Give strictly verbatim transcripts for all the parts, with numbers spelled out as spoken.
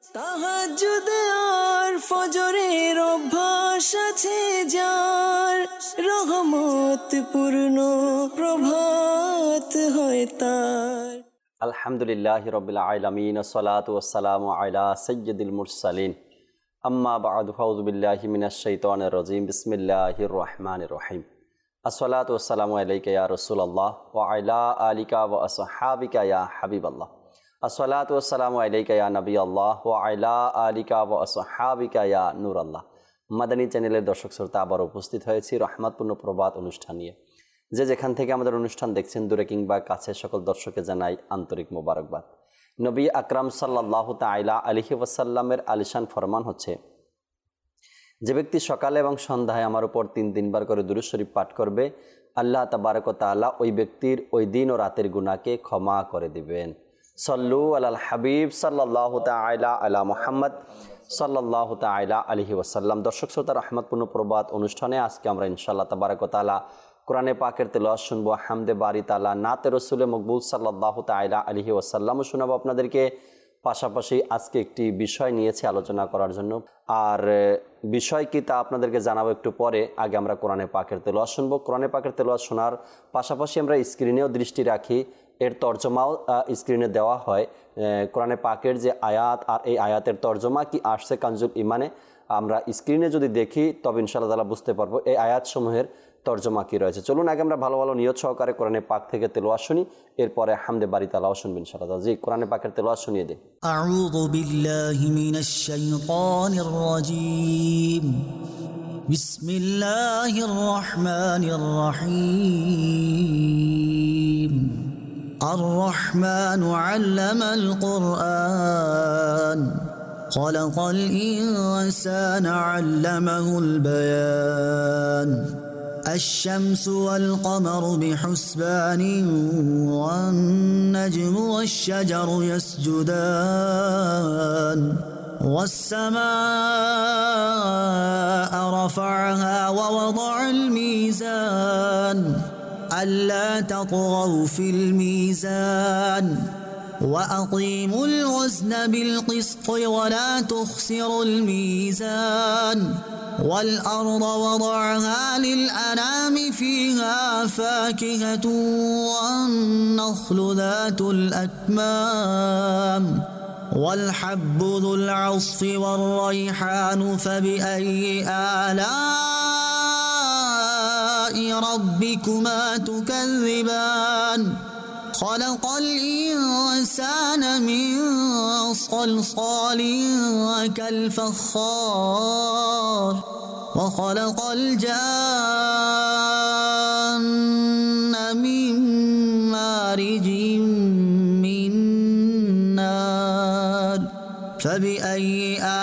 তাহাজ্জুদ আর ফজরের অভ্যাস আছে যার, রহমত পূর্ণ প্রভাত হয় তার। আলহামদুলিল্লাহি রাব্বিল আলামিন, আসসালাতু ওয়াসসালামু আলা সাইয়্যিদিল মুরসালিন, আম্মা বা'দু, ফাউযু বিল্লাহি মিনাশ শাইতানির রাজীম, বিসমিল্লাহির রহমানির রহিম। আসসালাতু ওয়াসসালামু আলাইকা ইয়া রাসূলুল্লাহ ওয়া আলা আলিকা ওয়া আসহাবিকা ইয়া হাবিবাল্লাহ। আসসালাতু ওয়াসসালামু আলাইকা ইয়া নবিয়াল্লাহ ওয়া আলা আলিকা ওয়া আসহাবিকা ইয়া নূরাল্লাহ। মাদানী চ্যানেলের দর্শক শ্রোতা, আবার উপস্থিত হয়েছি রহমতপূর্ণ প্রভাত অনুষ্ঠান নিয়ে। যে যেখান থেকে আমাদের অনুষ্ঠান দেখছেন, দূরে কিংবা কাছে, সকল দর্শকে জানাই আন্তরিক মোবারকবাদ। নবী আকরাম সাল্লাল্লাহু তাআলা আলাইহি ওয়াসাল্লামের আলিশান ফরমান হচ্ছে, যে ব্যক্তি সকালে এবং সন্ধ্যায় আমার উপর তিন তিনবার করে দুরূদ শরীফ পাঠ করবে, আল্লাহ তাবারক ওয়া তাআলা ওই ব্যক্তির ওই দিন ও রাতের গুনাহকে ক্ষমা করে দিবেন। সল্লু আলাল হাবিব সাল্লাল্লাহু তাআলা আলা মুহাম্মদ সাল্লাল্লাহু তাআলা আলাইহি ওয়াসাল্লাম। দর্শক শ্রোতা, রহমতপূর্ণ প্রভাত অনুষ্ঠানে আজকে আমরা ইনশাআল্লাহ তাবারক ওয়া তাআলা কোরআনে পাকের তেলাওয়াত শুনবো, হামদে বারি তাআলা, নাতে রসুলে মকবুল সাল্লাল্লাহু তাআলা আলাইহি ওয়াসাল্লামও শোনাবো আপনাদেরকে। পাশাপাশি আজকে একটি বিষয় নিয়েছি আলোচনা করার জন্য, আর বিষয় কি তা আপনাদেরকে জানাবো একটু পরে। আগে আমরা কোরআনে পাকের তেলাওয়াত শুনবো। কোরআনে পাকের তেলাওয়াত শোনার পাশাপাশি আমরা স্ক্রিনেও দৃষ্টি রাখি, এর তর্জমাও স্ক্রিনে দেওয়া হয়। কোরআনে পাকের যে আয়াত, আর এই আয়াতের তর্জমা কি আসছে কানজুল ইমানে, আমরা স্ক্রিনে যদি দেখি তবে ইনশাআল্লাহ তাআলা বুঝতে পারবো এই আয়াতসমূহের তর্জমা কি রয়েছে। চলুন আগে আমরা ভালো ভালো নিয়ত সহকারে কোরআনে পাক থেকে তেলাওয়াত শুনি, এরপরে হামদে বারি তাআলাও শুনবেন ইনশাআল্লাহ। জি, কোরআনে পাকের তেলাওয়াত শুনিয়ে দিন। আউযু বিল্লাহি মিনাশ শাইতানির রাজীম। বিসমিল্লাহির রহমানির রহিম। আর-রহমানু আল্লামাল কুরআন, খালাকাল ইনসানা আল্লামাহুল বায়ান। الشمس والقمر بحسبان، والنجم والشجر يسجدان، والسماء رفعها ووضع الميزان، ألا تطغوا في الميزان، وأقيموا الوزن بالقسط ولا تخسروا الميزان، والأرض وضعها للأنام فيها فاكهة والنخل ذات الأكمام، والحب ذو العصف والريحان، فبأي آلاء ربكما تكذبان؟ خلق الإنسان من صلصال كالفخار، وخلق الجان من مارج من نار، فبأي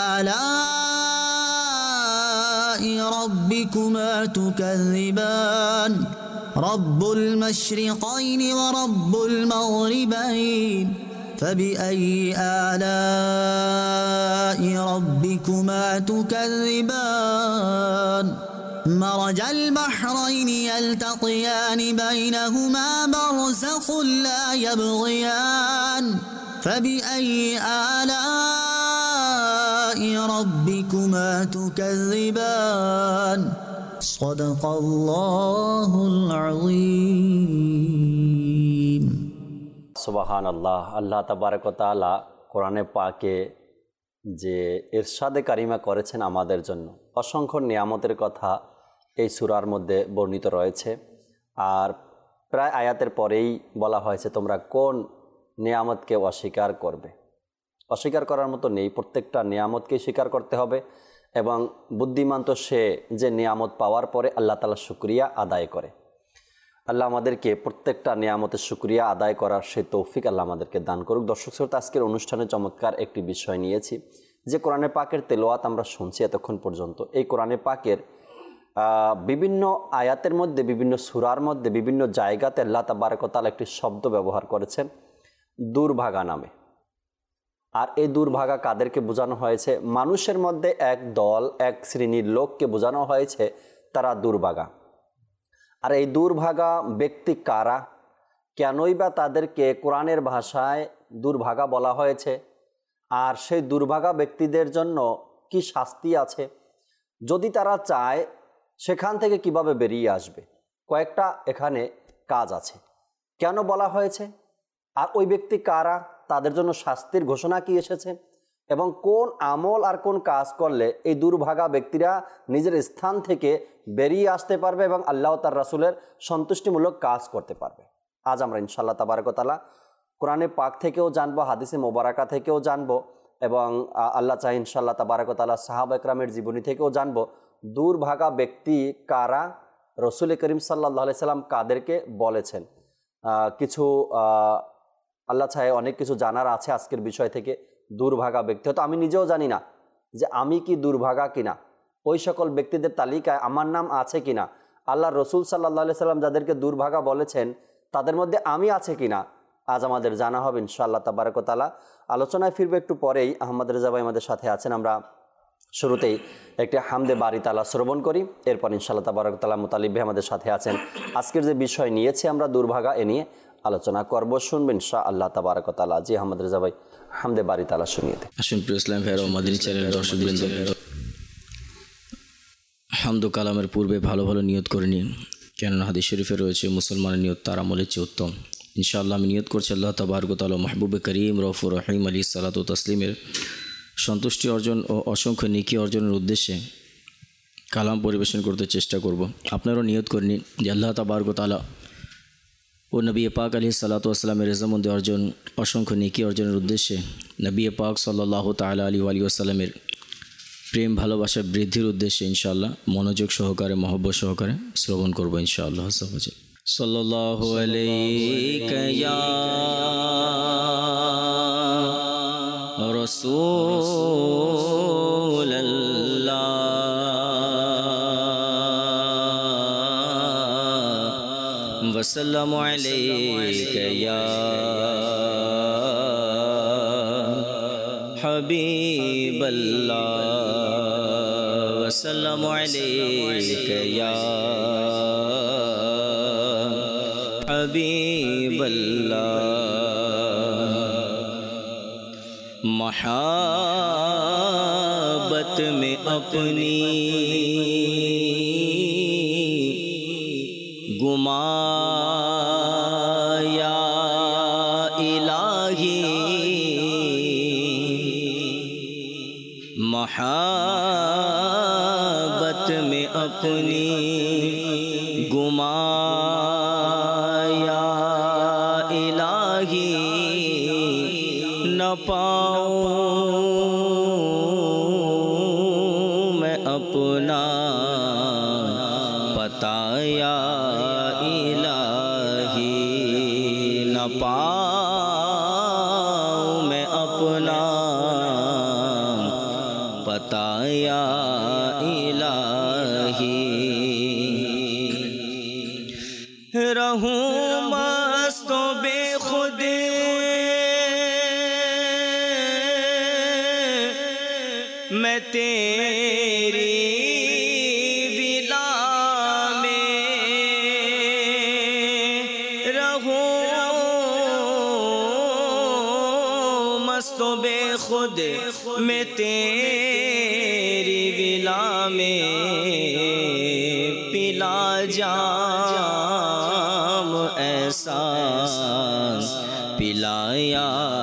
آلاء ربكما تكذبان؟ رب المشرقين ورب المغربين، فبأي آلاء ربكما تكذبان؟ مرج البحرين يلتقيان بينهما برزخ لا يبغيان، فبأي آلاء ربكما تكذبان؟ صدق الله العظيم। সুবহানাল্লাহ। আল্লাহ তাবারক ওয়া তাআলা কোরআনে পাকে যে ইরশাদে কারিমা করেছেন আমাদের জন্য, অসংখ্য নিয়ামতের কথা এই সূরার মধ্যে বর্ণিত রয়েছে। আর প্রায় আয়াতের পরেই বলা হয়েছে, তোমরা কোন নিয়ামতকে অস্বীকার করবে। অস্বীকার করার মতো নেই, প্রত্যেকটা নিয়ামতকে স্বীকার করতে হবে। এবং বুদ্ধিমান তো সে যে নিয়ামত পাওয়ার পরে আল্লাহ তাআলা শুকরিয়া আদায় করে। আল্লাহ আমাদেরকে প্রত্যেকটা নিয়ামতের শুকরিয়া আদায় করার সে তৌফিক আল্লাহ আমাদেরকে দান করুক। দর্শক শ্রোতা, আজকের অনুষ্ঠানে চমৎকার একটি বিষয় নিয়েছি, যে কোরআনে পাকের তেলাওয়াত আমরা শুনছি এতক্ষণ পর্যন্ত। এই কোরআনে পাকের বিভিন্ন আয়াতের মধ্যে, বিভিন্ন সূরার মধ্যে, বিভিন্ন জায়গাতে আল্লাহ তাবারক ওয়া তাআলা একটি শব্দ ব্যবহার করেছেন, দুর্ভাগা নামে। আর এই দুর্ভাগা কাদেরকে বোঝানো হয়েছে? মানুষের মধ্যে এক দল, এক শ্রেণীর লোককে বোঝানো হয়েছে তারা দুর্ভাগা। আর এই দুর্ভাগা ব্যক্তি কারা, কেনই বা তাদেরকে কোরআনের ভাষায় দুর্ভাগা বলা হয়েছে? আর সেই দুর্ভাগা ব্যক্তিদের জন্য কি শাস্তি আছে, যদি তারা চায় সেখান থেকে কিভাবে বেরিয়ে আসবে, কয়েকটা এখানে কাজ আছে। কেন বলা হয়েছে, আর ওই ব্যক্তি কারা, তাদের জন্য শাস্তির ঘোষণা কি এসেছে, এবং কোন আমল আর কোন কাজ করলে এই দুর্ভাগা ব্যক্তিরা নিজের স্থান থেকে বেরিয়ে আসতে পারবে এবং আল্লাহ তার রাসূলের সন্তুষ্টিমূলক কাজ করতে পারবে। আজ আমরা ইনশাআল্লাহ তাবারক ওয়া তাআলা কোরআনে পাক থেকেও জানবো, হাদিসে মোবারকা থেকেও জানবো, এবং আল্লাহ চাই ইনশাআল্লাহ তাবারক ওয়া তাআলা সাহাবা একরামের জীবনী থেকেও জানবো দুর্ভাগা ব্যক্তি কারা, রসুল করিম সাল্লাল্লাহু আলাইহি সাল্লাম কাদেরকে বলেছেন। কিছু আল্লাহ চায় অনেক কিছু জানার আছে আজকের বিষয় থেকে। দুর্ভাগা ব্যক্তি, হয়তো আমি নিজেও জানি না যে আমি কি দুর্ভাগা কিনা, ওই সকল ব্যক্তিদের তালিকায় আমার নাম আছে কিনা, আল্লাহ রসুল সাল্লাল্লাহু আলাইহি সাল্লাম যাদেরকে দুর্ভাগা বলেছেন তাদের মধ্যে আমি আছে কিনা, আজ আমাদের জানা হবে ইনশাআল্লাহ তাবারক ওয়া তাআলা। আলোচনায় ফিরবে একটু পরেই। আহমদ রেজা ভাই আমাদের সাথে আছেন, আমরা শুরুতেই একটি হামদে বারি তাআলা শ্রবণ করি, এরপর ইনশাআল্লাহ তাবারক ওয়া তাআলা মুতালিব ভাই আমাদের সাথে আছেন। আজকের যে বিষয় নিয়েছি আমরা দুর্ভাগা, এ নিয়ে আলোচনা করব, শুনবেন ইনশাআল্লাহ তাবারক ওয়া তাআলা। জি আহমদ রেজা ভাই, হামদে বারি তাআলা শুনিয়ে দেন। আসুন প্রিয় ইসলাম ভাইয়ের মাদানী চ্যানেলের দর্শকবৃন্দ, হামদ ও কালামের পূর্বে ভালো ভালো নিয়ত করে নিন, কেননা হাদিস শরীফে রয়েছে মুসলমানের নিয়ত তার আমলের চেয়ে উত্তম। ইনশাআল্লাহ আমি নিয়ত করছি আল্লাহ তাবারক ওয়া তাআলা মাহবুব করিম রউফুর রহিম আলাইহিস সালাতু ওয়া তাসলিমের সন্তুষ্টি অর্জন ও অসংখ্য নেকি অর্জনের উদ্দেশ্যে কালাম পরিবেশন করতে চেষ্টা করব। আপনারাও নিয়ত করে নিন যে আল্লাহ তাবারক ওয়া তাআলা ও নবী পাক আলাইহিস সালাতু ওয়া সালামের রেজামন্দি অর্জন, অসংখ্য নেকি অর্জনের উদ্দেশ্যে নবী পাক সাল্লাল্লাহু তাআলা আলাইহি ওয়া সাল্লামের প্রেম ভালোবাসা বৃদ্ধির উদ্দেশ্যে ইনশাআল্লাহ মনোযোগ সহকারে মহব্বত সহকারে শ্রবণ করব ইনশাআল্লাহ। সাল্লাল্লাহু আলাইকা ইয়া রাসূলুল্লাহ ওয়া সাল্লামু আলাইকা ইয়া হাবিবাল্লাহ ওয়া সাল্লামু আলাইকা ইয়া হাবিবাল্লাহ। महाबत में अपनी गुमाया इलाही, महाबत में अपनी गुमाया इलाही, न पाऊं मैं अपना पताया इलाही, न पाऊं मैं अपना पताया इलाही। रहूं मस्त बेखुद मैं तेरी विला में, रहूं मस्त बेखुद मैं तेरी विला में, पिला जाम ऐसा पिलाया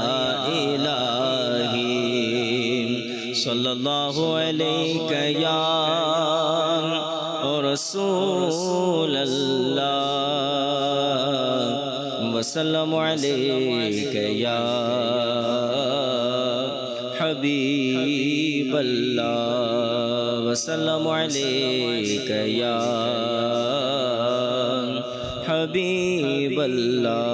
इलाही। सल्लल्लाहु अलैका या रसूलल्लाह व सल्लमु अलैका या हबीबल्लाह व सल्लमु अलैका या हबीबल्लाह।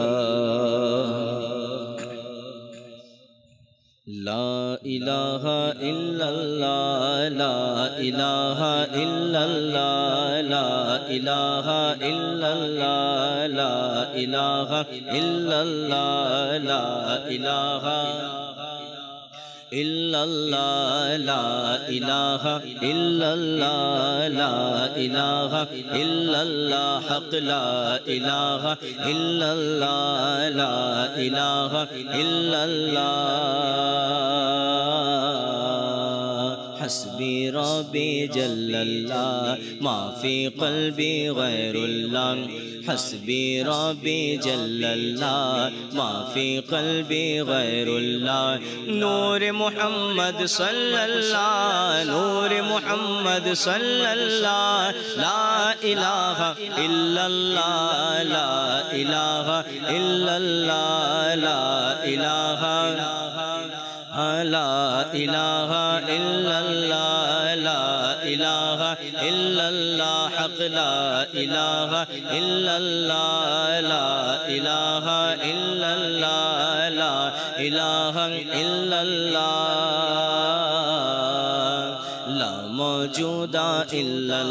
ला इलाहा इल्लल्लाह ला इलाहा इल्लल्लाह ला इलाहा इल्लल्लाह ला इलाहा इल्लल्लाह ला इलाहा إلا الله لا إله إلا الله لا إله إلا الله حق لا إله إلا الله لا إله إلا الله حسبي ربي جل الله ما في قلبي غير الله حسبي ربي جل الله ما في قلبي غير الله نور محمد صلى الله نور محمد صلى الله لا إله إلا الله لا إله إلا الله لا إله لا إله إلا الله لا إله إلا الله حق لا إله إلا الله لا إله إلا الله لا إله إلا الله لا موجود إلا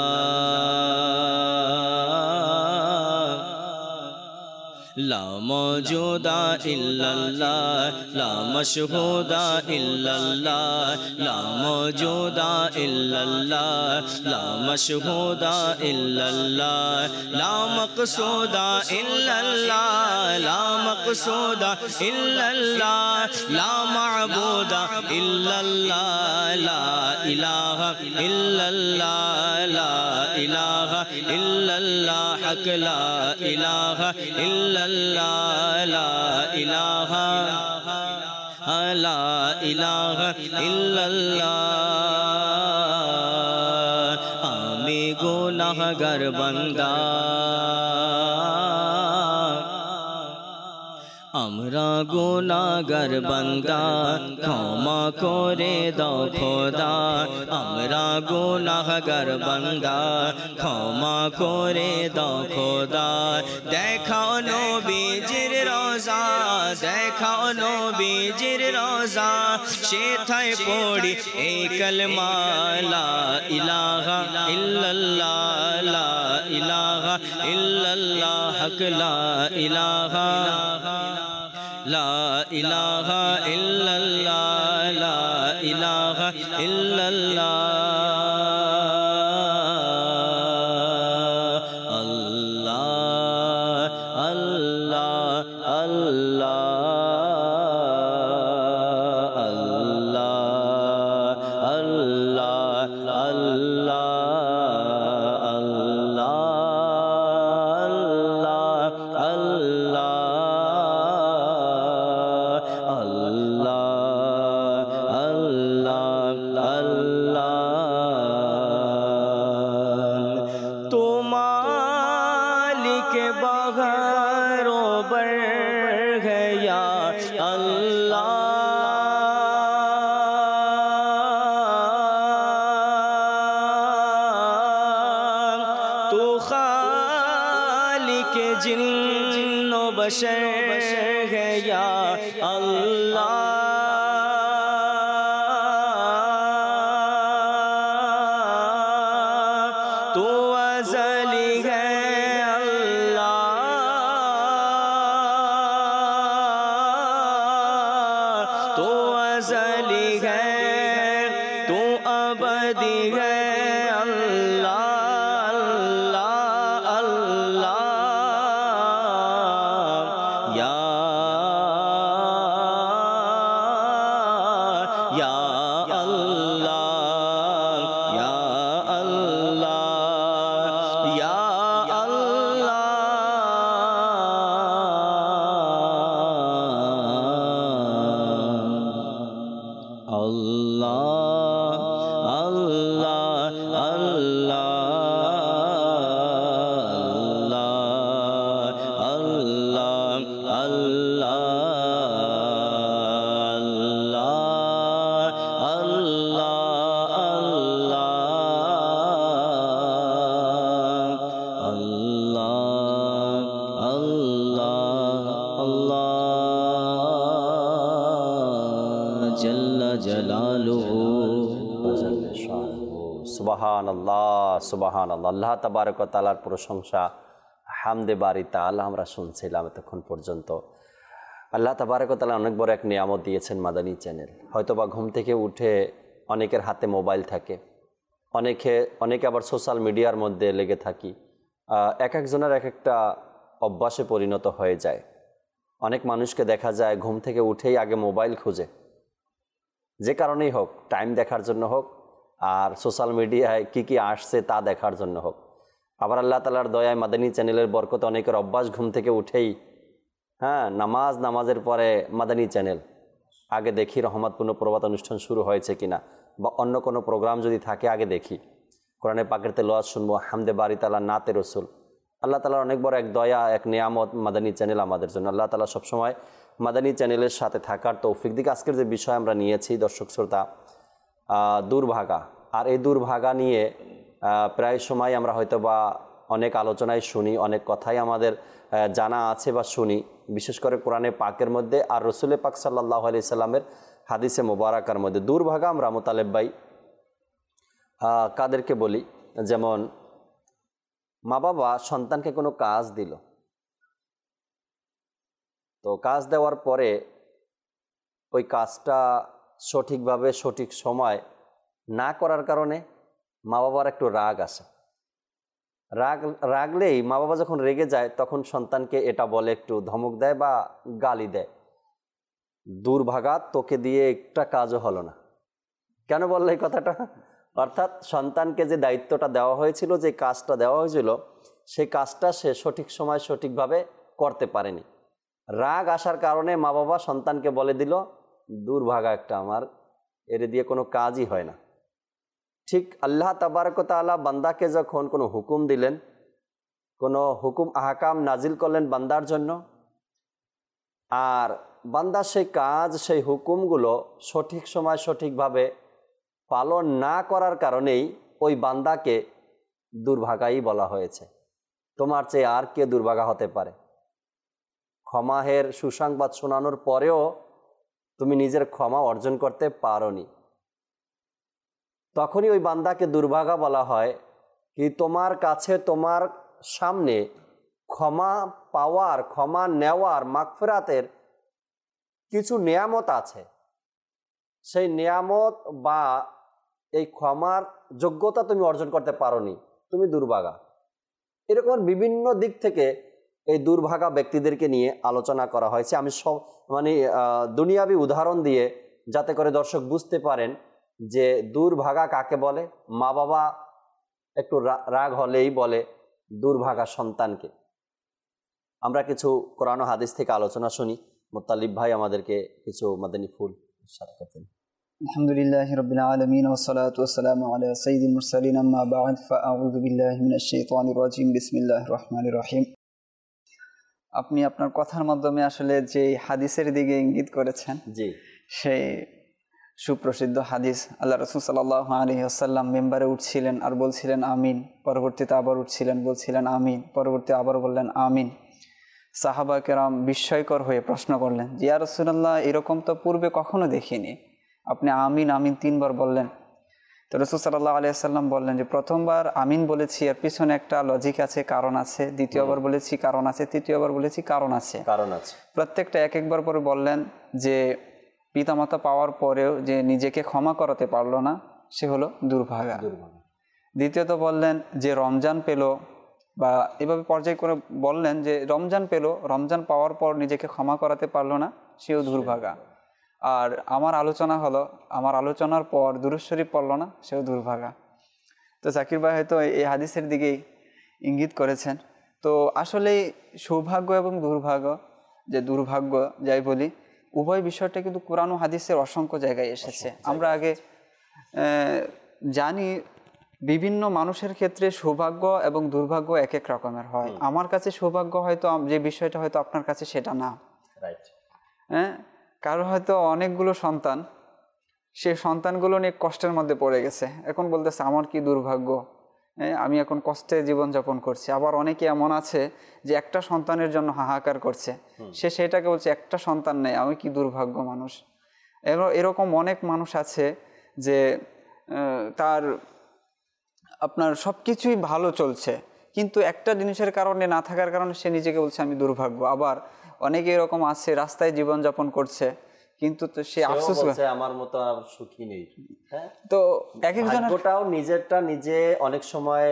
الله لا موجود إلا الله لا مشهود إلا الله لا موجود إلا الله لا مشهود إلا الله لا مقصود إلا الله لا مقصود إلا الله لا معبود إلا الله لا إله إلا الله لا إله إلا الله حق لا إله إلا الله لا إله لا إله إلا الله আমি গুনাহগার বান্দা আমরা গুনাহগার বান্দা ক্ষমা করে দাও খোদা আমরা গুনাহগার বান্দা ক্ষমা করে দাও খোদা দেখাও নবীজির রোজা দেখাও নবীজির রোজা সেথায় পড়ি এই কালেমা লা ইলাহা ইল্লাল্লাহ লা ইলাহা ইল্লাল্লাহ হক লা ইলাহা لا إله إلا الله لا إله إلا الله الله الله الله الله الله جن و بشر ہے یا اللہ تو ازلی ہے اللہ تو ازلی ہے تو ابدی ہے সুবহান আল্লাহ সুবহান আল্লাহ আল্লাহ তাবারক ওয়া তাআলার প্রশংসা হামদে বারি তাআলা আমরা শুনছিলাম এতক্ষণ পর্যন্ত। আল্লাহ তাবারক ওয়া তাআলা অনেক বড় এক নিয়ামত দিয়েছেন মাদানী চ্যানেল। হয়তোবা ঘুম থেকে উঠে অনেকের হাতে মোবাইল থাকে, অনেকে অনেকে আবার সোশ্যাল মিডিয়ার মধ্যে লেগে থাকি। এক একজনের এক একটা অভ্যাসে পরিণত হয়ে যায়। অনেক মানুষকে দেখা যায় ঘুম থেকে উঠেই আগে মোবাইল খুঁজে, যে কারণেই হোক, টাইম দেখার জন্য হোক আর সোশ্যাল মিডিয়ায় কি কি আসছে তা দেখার জন্য হোক। আবার আল্লাহ তাআলার দয়ায় মাদানী চ্যানেলের বরকতে অনেকের অভ্যাস ঘুম থেকে উঠেই হ্যাঁ নামাজ নামাজের পরে মাদানী চ্যানেল আগে দেখি রহমতপূর্ণ প্রভাত অনুষ্ঠান শুরু হয়েছে কিনা, বা অন্য কোনো প্রোগ্রাম যদি থাকে আগে দেখি, কোরআনে পাকের তেলাওয়াত শুনবো, হামদে বারি তাআলা, নাতে রসুল। আল্লাহ তাআলার অনেক বড় এক দয়া, এক নিয়ামত মাদানী চ্যানেল আমাদের জন্য। আল্লাহ তাআলা সবসময় মাদানী চ্যানেলের সাথে থাকার তৌফিক দিক। আজকের যে বিষয় আমরা নিয়েছি দর্শক শ্রোতা, দুর্ভাগা। আর এই দুর্ভাগা নিয়ে প্রায় সময় আমরা হয়তো বা অনেক আলোচনায় শুনি, অনেক কথাই আমাদের জানা আছে বা শুনি, বিশেষ করে কোরআনে পাকের মধ্যে আর রসুল পাক সাল্লাল্লাহু আলাইহি সাল্লামের হাদিসে মোবারকার মধ্যে। দুর্ভাগা আমরা মোতালেব ভাই কাদেরকে বলি? যেমন মা বাবা সন্তানকে কোনো কাজ দিল, তো কাজ দেওয়ার পরে ওই কাজটা সঠিকভাবে সঠিক সময় না করার কারণে মা বাবার একটু রাগ আসে। রাগ রাগলেই মা বাবা যখন রেগে যায় তখন সন্তানকে এটা বলে, একটু ধমক দেয় বা গালি দেয়, দুর্ভাগা, তোকে দিয়ে একটা কাজও হলো না। কেন বললো এই কথাটা? অর্থাৎ সন্তানকে যে দায়িত্বটা দেওয়া হয়েছিল, যে কাজটা দেওয়া হয়েছিল, সেই কাজটা সে সঠিক সময় সঠিকভাবে করতে পারেনি। রাগ আসার কারণে মা বাবা সন্তানকে বলে দিল, দুর্ভাগা একটা, আমার এর দিয়ে কোনো কাজই হয় না। ঠিক আল্লাহ তাবারক ওয়া তাআলা বান্দাকে যখন কোনো হুকুম দিলেন, কোনো হুকুম আহকাম নাজিল করলেন বান্দার জন্য, আর বান্দা সেই কাজ সেই হুকুমগুলো সঠিক সময় সঠিকভাবে পালন না করার কারণেই ওই বান্দাকে দুর্ভাগাই বলা হয়েছে। তোমার চেয়ে আর কে দুর্ভাগা হতে পারে? ক্ষমাহের সুসংবাদ শোনানোর পরেও তুমি নিজের ক্ষমা অর্জন করতে পারোনি, তখনই ওই বান্দাকে দুর্ভাগা বলা হয়। কি তোমার কাছে, তোমার সামনে ক্ষমা পাওয়ার, ক্ষমা নেওয়ার, মাগফিরাতের কিছু নিয়ামত আছে, সেই নিয়ামত বা এই ক্ষমার যোগ্যতা তুমি অর্জন করতে পারোনি, তুমি দুর্ভাগা। এরকম বিভিন্ন দিক থেকে এই দুর্ভাগা ব্যক্তিদেরকে নিয়ে আলোচনা করা হয়েছে। আমি সব মানে দুনিয়াবি উদাহরণ দিয়ে যাতে করে দর্শক বুঝতে পারেন যে দুর্ভাগা কাকে বলে। মা বাবা একটু রাগ হলেই বলে দুর্ভাগা সন্তানকে। আমরা কিছু কোরআন ও হাদিস থেকে আলোচনা শুনি। মুত্তালিব ভাই আমাদেরকে কিছু মাদানী ফুল ইরশাদ করতেন। আলহামদুলিল্লাহি রাব্বিল আলামিন ওয়া সলাতু ওয়া সালামু আলা সাইয়্যিদিল মুরসালিন, আম্মা বা'দ, ফাআউযু বিল্লাহি মিনাশ শাইতানির রাজিম, বিসমিল্লাহির রহমানির রহিম। আপনি আপনার কথার মাধ্যমে আসলে যে হাদিসের দিকে ইঙ্গিত করেছেন, জি, সেই সুপ্রসিদ্ধ হাদিস, আল্লাহ রাসূল সাল্লাল্লাহু আলাইহি ওয়াসাল্লাম মেম্বারে উঠছিলেন আর বলছিলেন আমিন, পরবর্তীতে আবার উঠছিলেন, বলছিলেন আমিন, পরবর্তীতে আবার বললেন আমিন। সাহাবা কেরাম বিস্ময়কর হয়ে প্রশ্ন করলেন, যে ইয়া রাসূলুল্লাহ, এরকম তো পূর্বে কখনো দেখিনি, আপনি আমিন আমিন তিনবার বললেন। তো রাসূল সাল্লাল্লাহু আলাইহি ওয়াসাল্লাম বললেন যে প্রথমবার আমিন বলেছি, এর পিছনে একটা লজিক আছে, কারণ আছে। দ্বিতীয়বার বলেছি কারণ আছে, তৃতীয়বার বলেছি কারণ আছে, কারণ আছে। প্রত্যেকটা এক একবার পরে বললেন যে পিতামাতা পাওয়ার পরেও যে নিজেকে ক্ষমা করাতে পারলো না, সে হলো দুর্ভাগা। দ্বিতীয়ত বললেন যে রমজান পেল, বা এভাবে পর্যায় করে বললেন যে রমজান পেল, রমজান পাওয়ার পর নিজেকে ক্ষমা করাতে পারলো না, সেও দুর্ভাগা। আর আমার আলোচনা হলো, আমার আলোচনার পর দুরূদ শরীফ পড়লো না, সেও দুর্ভাগা। তো জাকির ভাই হয়তো এই হাদিসের দিকেই ইঙ্গিত করেছেন। তো আসলে সৌভাগ্য এবং দুর্ভাগ্য, যে দুর্ভাগ্য যাই বলি, উভয় বিষয়টা কিন্তু কোরআন ও হাদিসের অসংখ্য জায়গায় এসেছে। আমরা আগে জানি বিভিন্ন মানুষের ক্ষেত্রে সৌভাগ্য এবং দুর্ভাগ্য এক এক রকমের হয়। আমার কাছে সৌভাগ্য হয়তো যে বিষয়টা হয়তো আপনার কাছে সেটা না। হ্যাঁ, কারো হয়তো অনেকগুলো সন্তান, সে সন্তানগুলো নিয়ে কষ্টের মধ্যে পড়ে গেছে, এখন বলতেছে আমার কি দুর্ভাগ্য, হ্যাঁ আমি এখন কষ্টে জীবনযাপন করছি। আবার অনেকে এমন আছে যে একটা সন্তানের জন্য হাহাকার করছে, সে সেটাকে বলছে একটা সন্তান নেই, আমি কি দুর্ভাগ্য মানুষ। এরকম অনেক মানুষ আছে যে তার আপনার সব কিছুই ভালো চলছে, কিন্তু একটা জিনিসের কারণে না থাকার কারণে সে নিজেকে বলছে আমি দুর্ভাগ্য। আবার অনেকে এরকম আছে রাস্তায় জীবনযাপন করছে, কিন্তু তো সে আফসোস বলছে আমার মতো আর সুখী নেই। হ্যাঁ, তো এক একজনের ভাগ্যটাও নিজেরটা নিজে অনেক সময়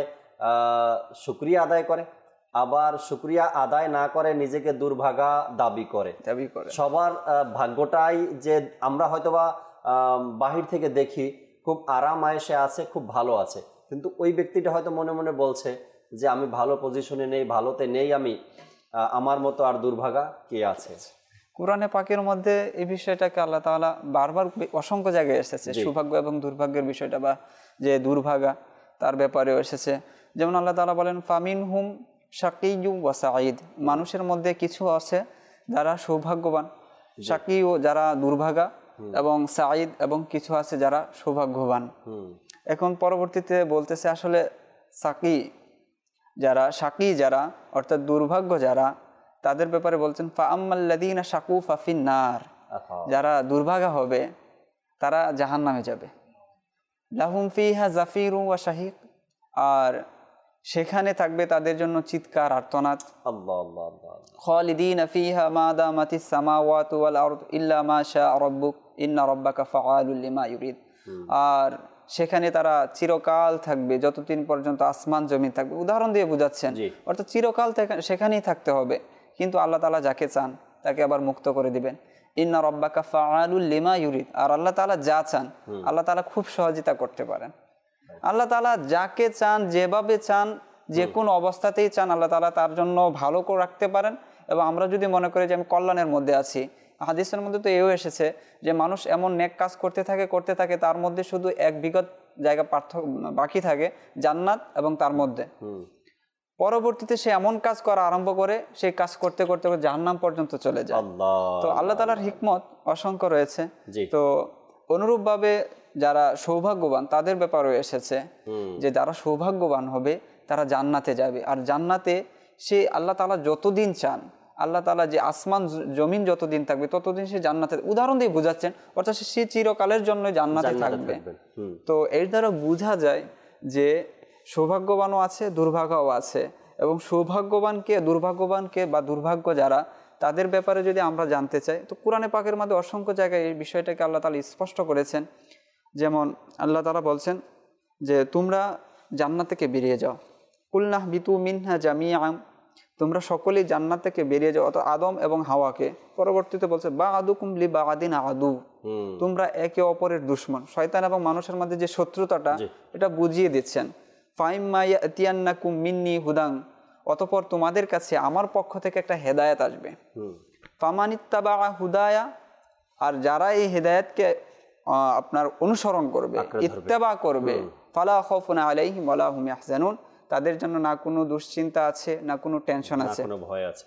আহ শুকরিয়া আদায় করে, আবার শুকরিয়া আদায় না করে নিজেকে দুর্ভাগা দাবি করে দাবি করে। সবার আহ, ভাগ্যটাই যে আমরা হয়তোবা আহ, বাহির থেকে দেখি খুব আরাম আয়েশে আছে, খুব ভালো আছে, কিন্তু ওই ব্যক্তিটা হয়তো মনে মনে বলছে যে আমি ভালো পজিশনে নেই, ভালোতে নেই আমি, আহ, আমার মতো আর দুর্ভাগা কে আছে। কোরআনে পাকের মধ্যে এই বিষয়টাকে আল্লাহ তাআলা বারবার অসংখ্য জায়গায় এসেছে, সৌভাগ্য এবং দুর্ভাগ্যের বিষয়টা, বা যে দুর্ভাগা তার ব্যাপারেও এসেছে। যেমন আল্লাহ তাআলা বলেন ফামিন হুম শাকিয়্যু ওয়া সাঈদ, মানুষের মধ্যে কিছু আছে যারা সৌভাগ্যবান, শাকিয়্যু যারা দুর্ভাগা, এবং সাঈদ এবং কিছু আছে যারা সৌভাগ্যবান। এখন পরবর্তীতে বলতেছে আসলে সাকি যারা, শাকি যারা অর্থাৎ দুর্ভাগ্য যারা, তাদের ব্যাপারে বলছেন ফা আম্মাল্লাযীনা শাকু ফাফিন নার, যারা দুর্ভাগা হবে তারা জাহান্নামে যাবে। লাহুম ফিহা জাফিরু ওয়া শাহিক, আর সেখানে থাকবে তাদের জন্য চিৎকার আর্তনাদ। আল্লাহ আল্লাহ আল্লাহ। খালিদিনা ফিহা মা দামাতিস সামাওয়াতু ওয়াল আরদ ইল্লা মা শাআ রাব্বুক ইন্না রাব্বাকা ফাআলুল লিমা ইউরিদ, আর সেখানে তারা চিরকাল থাকবে যতদিন পর্যন্ত আসমান জমি থাকবে। উদাহরণ দিয়ে বুঝাচ্ছেন, অর্থাৎ চিরকাল সেখানেই থাকতে হবে, কিন্তু আল্লাহ তাআলা যাকে চান তাকে আবার মুক্ত করে দিবেন। ইন্না রাব্বাকা ফাআলুল লিমা ইউরিদ, আর আল্লাহ তাআলা যা চান আল্লাহ তাআলা খুব সহযোগিতা করতে পারেন। আল্লাহ তাআলা যাকে চান, যেভাবে চান, যে কোনো অবস্থাতেই চান আল্লাহ তাআলা তার জন্য ভালো করে রাখতে পারেন। এবং আমরা যদি মনে করি যে আমি কল্যাণের মধ্যে আছি, হাদিসের মধ্যে তো এও এসেছে যে মানুষ এমন নেক কাজ করতে থাকে করতে থাকে তার মধ্যে শুধু এক বিগত জায়গা পার্থক্য বাকি থাকে, জান্নাত এবং তার মধ্যে। পরবর্তীতে সে এমন কাজ করা আরম্ভ করে, সেই কাজ করতে করতে জাহান্নাম পর্যন্ত চলে যায়। তো আল্লাহ তাআলার হিকমত অসংখ্য রয়েছে। তো অনুরূপভাবে যারা সৌভাগ্যবান তাদের ব্যাপারেও এসেছে যে যারা সৌভাগ্যবান হবে তারা জান্নাতে যাবে, আর জান্নাতে সে আল্লাহ তাআলা যতদিন চান, আল্লাহ তাআলা যে আসমান জমিন যতদিন থাকবে ততদিন সে জান্নাতে, উদাহরণ দিয়ে বুঝাচ্ছেন, অর্থাৎ সে চিরকালের জন্য জান্নাতে থাকবে। তো এর দ্বারা বোঝা যায় যে সৌভাগ্যবানও আছে, দুর্ভাগ্যও আছে, এবং সৌভাগ্যবানকে দুর্ভাগ্যবানকে বা দুর্ভাগ্য যারা, তাদের ব্যাপারে যদি আমরা জানতে চাই তো কোরআনে পাকের মধ্যে অসংখ্য জায়গায় এই বিষয়টাকে আল্লাহ তাআলা স্পষ্ট করেছেন। যেমন আল্লাহ তাআলা বলছেন যে তোমরা জান্নাত থেকে বেরিয়ে যাও, কুলনাহ বিতু মিনহা জামিআন, তোমরা সকলেই জান্নাত থেকে বেরিয়ে যাও, অর্থাৎ আদম এবং হাওয়াকে। পরবর্তীতে বলছে বা আদুকুম লি বাদিন আদু, তোমরা একে অপরের দুশমন। শয়তান এবং মানুষের মধ্যে যে শত্রুতাটা, এটা বুঝিয়ে দিচ্ছেন। ফাইম্মা ইয়াতিয়ান্নাকুম মিন্নি হুদান, অতঃপর তোমাদের কাছে আমার পক্ষ থেকে একটা হেদায়েত আসবে। ফামানিত্তাবা হুদায়া, আর যারা এই হেদায়েতকে আপনার অনুসরণ করবে, ইত্তেবা করবে, ফালা খাউফুন আলাইহিম ওয়ালা হুম ইয়াহজানুন, তাদের জন্য না কোনো দুশ্চিন্তা আছে, না কোনো টেনশন আছে, না কোনো ভয় আছে।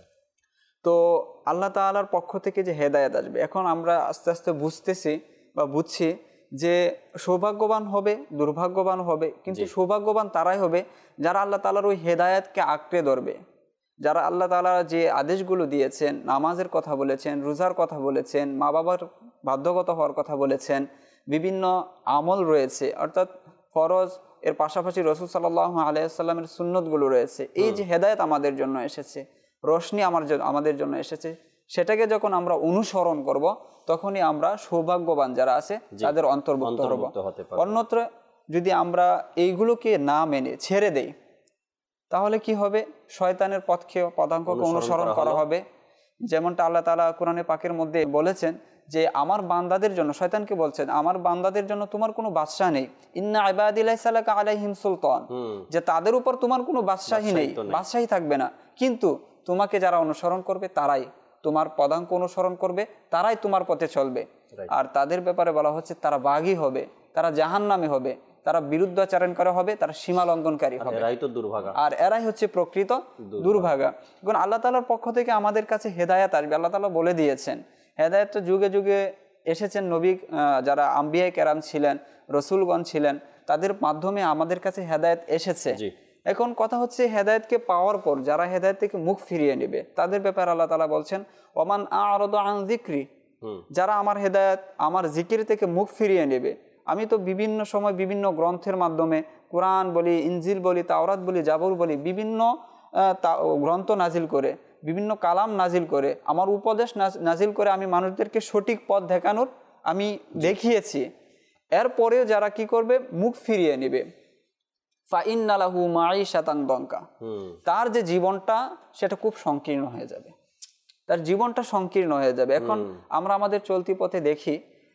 তো আল্লাহ তাআলার পক্ষ থেকে যে হেদায়েত আসবে, এখন আমরা আস্তে আস্তে বুঝতেছি বা বুঝছি যে সৌভাগ্যবান হবে, দুর্ভাগ্যবান হবে, কিন্তু সৌভাগ্যবান তারাই হবে যারা আল্লাহ তাআলার ওই হেদায়েতকে আঁকড়ে ধরবে, যারা আল্লাহ তাআলা যে আদেশগুলো দিয়েছেন, নামাজের কথা বলেছেন, রোজার কথা বলেছেন, মা বাবার বাধ্যগত হওয়ার কথা বলেছেন, বিভিন্ন আমল রয়েছে, অর্থাৎ ফরজ, এর পাশাপাশি রাসূল সাল্লাল্লাহু আলাইহি ওয়াসাল্লামের সুন্নতগুলো রয়েছে। এই যে হেদায়েত আমাদের জন্য এসেছে, রোশনি আমার আমাদের জন্য এসেছে, সেটাকে যখন আমরা অনুসরণ করব তখনই আমরা সৌভাগ্যবান যারা আছে তাদের অন্তর্ভুক্ত হব। অন্যত্র যদি আমরা এইগুলোকে না মেনে ছেড়ে দেই তাহলে কি হবে, শয়তানের পথকে পদাঙ্ককে অনুসরণ করা হবে। যেমনটা আল্লাহ তাআলা কোরআনে পাকের মধ্যে বলেছেন যে আমার বান্দাদের জন্য, শয়তানকে বলছেন আমার বান্দাদের জন্য তোমার কোনো বাদশা নেই, ইন্না ইবাদি লাইসা লাকা আলাইহিম সুলতান, যে তাদের উপর তোমার কোনো বাদশাহী নেই, বাদশাহী থাকবে না, কিন্তু তোমাকে যারা অনুসরণ করবে তারাই তোমার পদাঙ্ক অনুসরণ করবে, তারাই তোমার পথে চলবে। আর তাদের ব্যাপারে বলা হচ্ছে তারা বাগী হবে, তারা জাহান্নামী হবে, তারা বিরুদ্ধাচরণ করা হবে, তারা সীমা লঙ্ঘনকারী হবে, এরাই তো দুর্ভাগা, আর এরাই হচ্ছে প্রকৃত দুর্ভাগা। কারণ আল্লাহ তাআলার পক্ষ থেকে আমাদের কাছে হেদায়েত আসবে। আল্লাহ তাআলা বলে দিয়েছেন হেদায়েত তো যুগে যুগে এসেছেন, নবী যারা আম্বিয়া কেরাম ছিলেন, রসুলগণ ছিলেন, তাদের মাধ্যমে আমাদের কাছে হেদায়েত এসেছে। এখন কথা হচ্ছে হেদায়েতকে পাওয়ার পর যারা হেদায়েত থেকে মুখ ফিরিয়ে নেবে তাদের ব্যাপারে আল্লাহ তাআলা বলছেন ওমান আ'রাদা আন যিকরি, যারা আমার হেদায়েত, আমার জিকির থেকে মুখ ফিরিয়ে নেবে। আমি তো বিভিন্ন সময় বিভিন্ন গ্রন্থের মাধ্যমে, কোরআন বলি, ইনজিল বলি, তাওরাত বলি, জাবুর বলি, বিভিন্ন গ্রন্থ নাজিল করে বিভিন্ন কালাম নাজিল করে, আমার উপদেশ নাজিল করে আমি মানুষদেরকে সঠিক পথ দেখানোর আমি দেখিয়েছি। এরপরেও যারা কি করবে, মুখ ফিরিয়ে নেবে, ফাইন্না লাহু মাঈশাতান দনকা, তার যে জীবনটা সেটা খুব সংকীর্ণ হয়ে যাবে, তার জীবনটা সংকীর্ণ হয়ে যাবে। এখন আমরা আমাদের চলতি পথে দেখি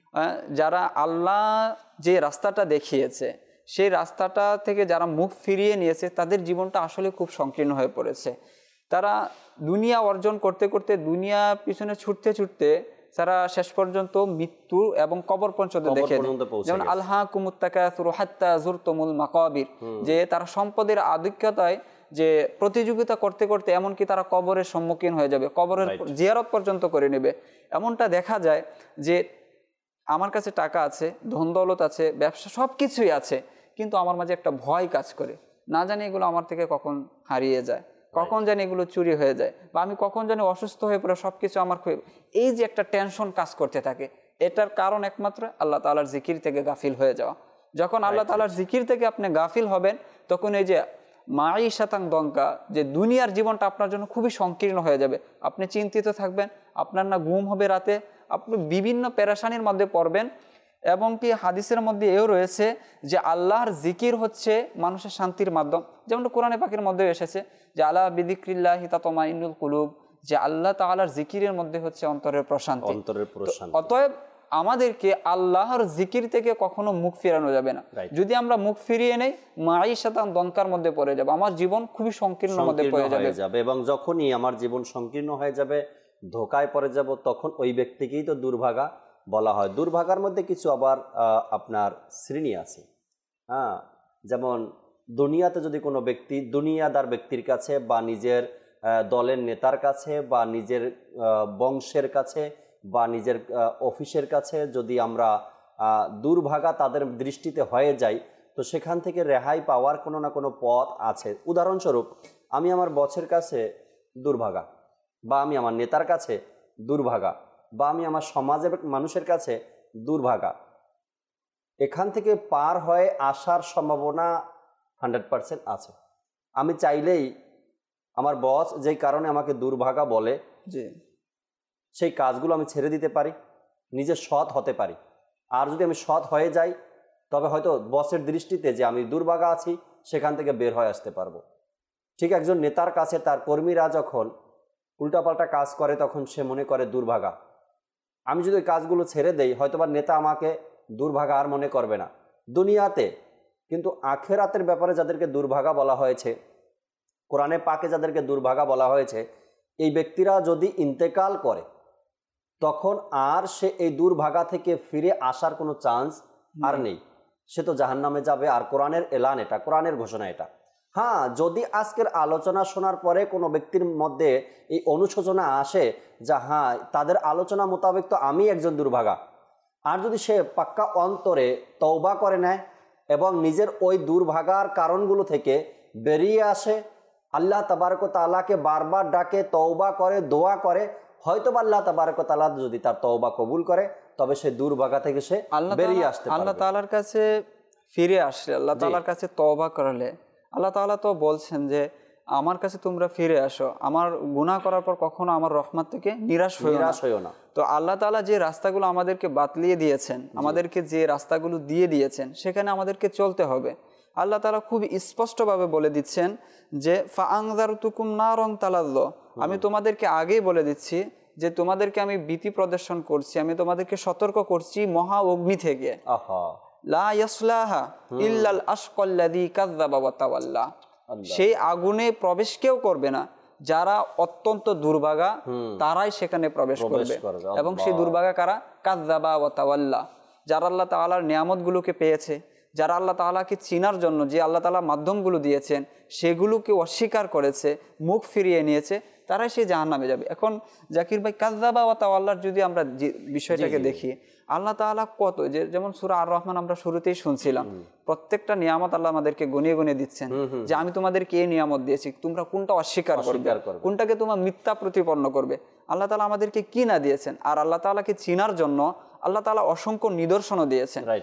যারা আল্লাহ যে রাস্তাটা দেখিয়েছে সেই রাস্তাটা থেকে যারা মুখ ফিরিয়ে নিয়েছে তাদের জীবনটা আসলে খুব সংকীর্ণ হয়ে পড়েছে। তারা দুনিয়া অর্জন করতে করতে, দুনিয়া পিছনে ছুটতে ছুটতে তারা শেষ পর্যন্ত মৃত্যু এবং কবর পর্যন্ত দেখে, যেমন আলহাকুমুত তাকাসুর হাত্তা যুরতুমুল মাকাবির, যে তারা সম্পদের আধিক্যতায় যে প্রতিযোগিতা করতে করতে এমনকি তারা কবরের সম্মুখীন হয়ে যাবে, কবরের জিয়ারত পর্যন্ত করে নেবে। এমনটা দেখা যায় যে আমার কাছে টাকা আছে, ধন দৌলত আছে, ব্যবসা সব কিছুই আছে, কিন্তু আমার মাঝে একটা ভয় কাজ করে, না জানি এগুলো আমার থেকে কখন হারিয়ে যায়, কখন জানি এগুলো চুরি হয়ে যায়, বা আমি কখন জানি অসুস্থ হয়ে পড়ে সব কিছু আমার, এই যে একটা টেনশন কাজ করতে থাকে, এটার কারণ একমাত্র আল্লাহ তাআলার জিকির থেকে গাফিল হয়ে যাওয়া। যখন আল্লাহ তাআলার জিকির থেকে আপনি গাফিল হবেন তখন এই যে মাঈশাতান দনকা, যে দুনিয়ার জীবনটা আপনার জন্য খুবই সংকীর্ণ হয়ে যাবে, আপনি চিন্তিত থাকবেন, আপনার না ঘুম হবে রাতে, আপনি বিভিন্ন পেরেশানির মধ্যে পড়বেন। এবং কি হাদিসের মধ্যে এও রয়েছে যে আল্লাহর জিকির হচ্ছে মানুষের শান্তির মাধ্যম, যেমন কোরআনে পাকের মধ্যে এসেছে যে আলা বিযিক্রিল্লাহি তাতমাইন্নুল কুলুব, যে আল্লাহ তাআলার জিকিরের মধ্যে হচ্ছে অন্তরের প্রশান্তি, অন্তরের প্রশান্তি। অতএব আমাদেরকে আল্লাহর জিকির থেকে কখনো মুখ ফিরানো যাবে না। যদি আমরা মুখ ফিরিয়ে নেই, মাঈশাতান দনকার মধ্যে পড়ে যাবে, আমার জীবন খুবই সংকীর্ণ মধ্যে পড়ে যাবে, এবং যখনই আমার জীবন সংকীর্ণ হয়ে যাবে, ধোকায় পড়ে যাব, তখন ওই ব্যক্তিকেই তো দুর্ভাগা বলা হয়। দুর্ভাগার মধ্যে কিছু আবার আপনার শ্রেণী আছে, হ্যাঁ, যেমন দুনিয়াতে যদি কোনো ব্যক্তি দুনিয়াদার ব্যক্তির কাছে বা নিজের দলের নেতার কাছে বা নিজের বংশের কাছে বা নিজের অফিসের কাছে যদি আমরা দুর্ভাগা তাদের দৃষ্টিতে হয়ে যাই, তো সেখান থেকে রেহাই পাওয়ার কোনো না কোনো পথ আছে। উদাহরণস্বরূপ, আমি আমার বসের কাছে দুর্ভাগা, বা আমি আমার নেতার কাছে দুর্ভাগা, বা আমি আমার সমাজের মানুষের কাছে দুর্ভাগা, এখান থেকে পার হয়ে আসার সম্ভাবনা হান্ড্রেড পারসেন্ট আছে। আমি চাইলেই আমার বস যেই কারণে আমাকে দুর্ভাগা বলে, যে সেই কাজগুলো আমি ছেড়ে দিতে পারি, নিজে সৎ হতে পারি। আর যদি আমি সৎ হয়ে যাই, তবে হয়তো বসের দৃষ্টিতে যে আমি দুর্ভাগা আছি সেখান থেকে বের হয়ে আসতে পারবো। ঠিক একজন নেতার কাছে তার কর্মীরা যখন উল্টাপাল্টা কাজ করে তখন সে মনে করে দুর্ভাগা। আমি যদি ওই কাজগুলো ছেড়ে দেই, হয়তোবা নেতা আমাকে দুর্ভাগা আর মনে করবে না দুনিয়াতে। কিন্তু আখেরাতের ব্যাপারে যাদেরকে দুর্ভাগা বলা হয়েছে, কোরআনে পাকে যাদেরকে দুর্ভাগা বলা হয়েছে, এই ব্যক্তিরা যদি ইন্তেকাল করে তখন আর সে এই দুর্ভাগা থেকে ফিরে আসার কোনো চান্স আর নেই, সে তো জাহান্নামে যাবে। আর কোরআনের এলান এটা, কোরআনের ঘোষণা এটা। হ্যাঁ, যদি আজকের আলোচনা শোনার পরে কোনো ব্যক্তির মধ্যে এই অনুশোচনা আসে যে হ্যাঁ, তাদের আলোচনা মোতাবেক তো আমি একজন দুর্ভাগা, আর যদি সে পাক্কা অন্তরে তওবা করে নেয় এবং নিজের ওই দুর্ভাগার কারণগুলো থেকে বেরিয়ে আসে, আল্লাহ তাবারক তাআলাকে বারবার ডাকে, তওবা করে, দোয়া করে, হয়তো আল্লাহ তাবারক তাআলা যদি তার তওবা কবুল করে, তবে সে দুর্ভাগা থেকে সে বেরিয়ে আসতে পারবে। আল্লাহ তাআলার কাছে ফিরে আসলে, আল্লাহ তাআলার কাছে তওবা করলে, আল্লাহ তাআলা তো বলছেন যে আমার কাছে তোমরা ফিরে আসো, আমার গুনাহ করার পর কখনো আমার রহমত থেকে নিরাশ হইও না। তো আল্লাহ তাআলা যে রাস্তাগুলো আমাদেরকে বাতলিয়ে দিয়েছেন, আমাদেরকে যে রাস্তাগুলো দিয়ে দিয়েছেন, সেখানে আমাদেরকে চলতে হবে। আল্লাহ তাআলা খুব স্পষ্টভাবে বলে দিচ্ছেন যে ফাআনযারতুকুম নারন তালায্য, আমি তোমাদেরকে আগেই বলে দিচ্ছি যে তোমাদেরকে আমি ভীতি প্রদর্শন করছি, আমি তোমাদেরকে সতর্ক করছি মহা অগ্নি থেকে। লা ইয়াসলাহা ইল্লাল আশকাল্লাযী কাযযাবা ওয়া তাওয়াল্লা, সেই আগুনে প্রবেশ কেউ করবে না, যারা অত্যন্ত দুর্ভাগা তারাই সেখানে প্রবেশ করবে। এবং সেই দুর্ভাগা কারা? কাযযাবা ওয়া তাওয়াল্লা, যারা আল্লাহ তাআলার নিয়ামতগুলোকে পেয়েছে, যারা আল্লাহ তাআলাকে চিনার জন্য যে আল্লাহ তাআলা মাধ্যমগুলো দিয়েছেন সেগুলোকে অস্বীকার করেছে, মুখ ফিরিয়ে নিয়েছে, তারাই সেই জাহান্নামে যাবে। এখন জাকির ভাই, কাযযাবা ওয়া তাওয়াল্লার যদি আমরা বিষয়টাকে দেখি, আল্লাহ তাআলা কত, যে যেমন সূরা আর রহমান আমরা শুরুতেই শুনছিলাম, প্রত্যেকটা নিয়ামত আল্লাহ আমাদেরকে গুনিয়ে গুনিয়ে দিচ্ছেন যে আমি তোমাদেরকে এই নিয়ামত দিয়েছি, তোমরা কোনটা অস্বীকার করবে, কোনটাকে তোমরা মিথ্যা প্রতিপন্ন করবে। আল্লাহ তাআলা আমাদেরকে কি না দিয়েছেন। আর আল্লাহ তাআলাকে চিনার জন্য আল্লাহ তাআলা অসংখ্য নিদর্শনও দিয়েছেন।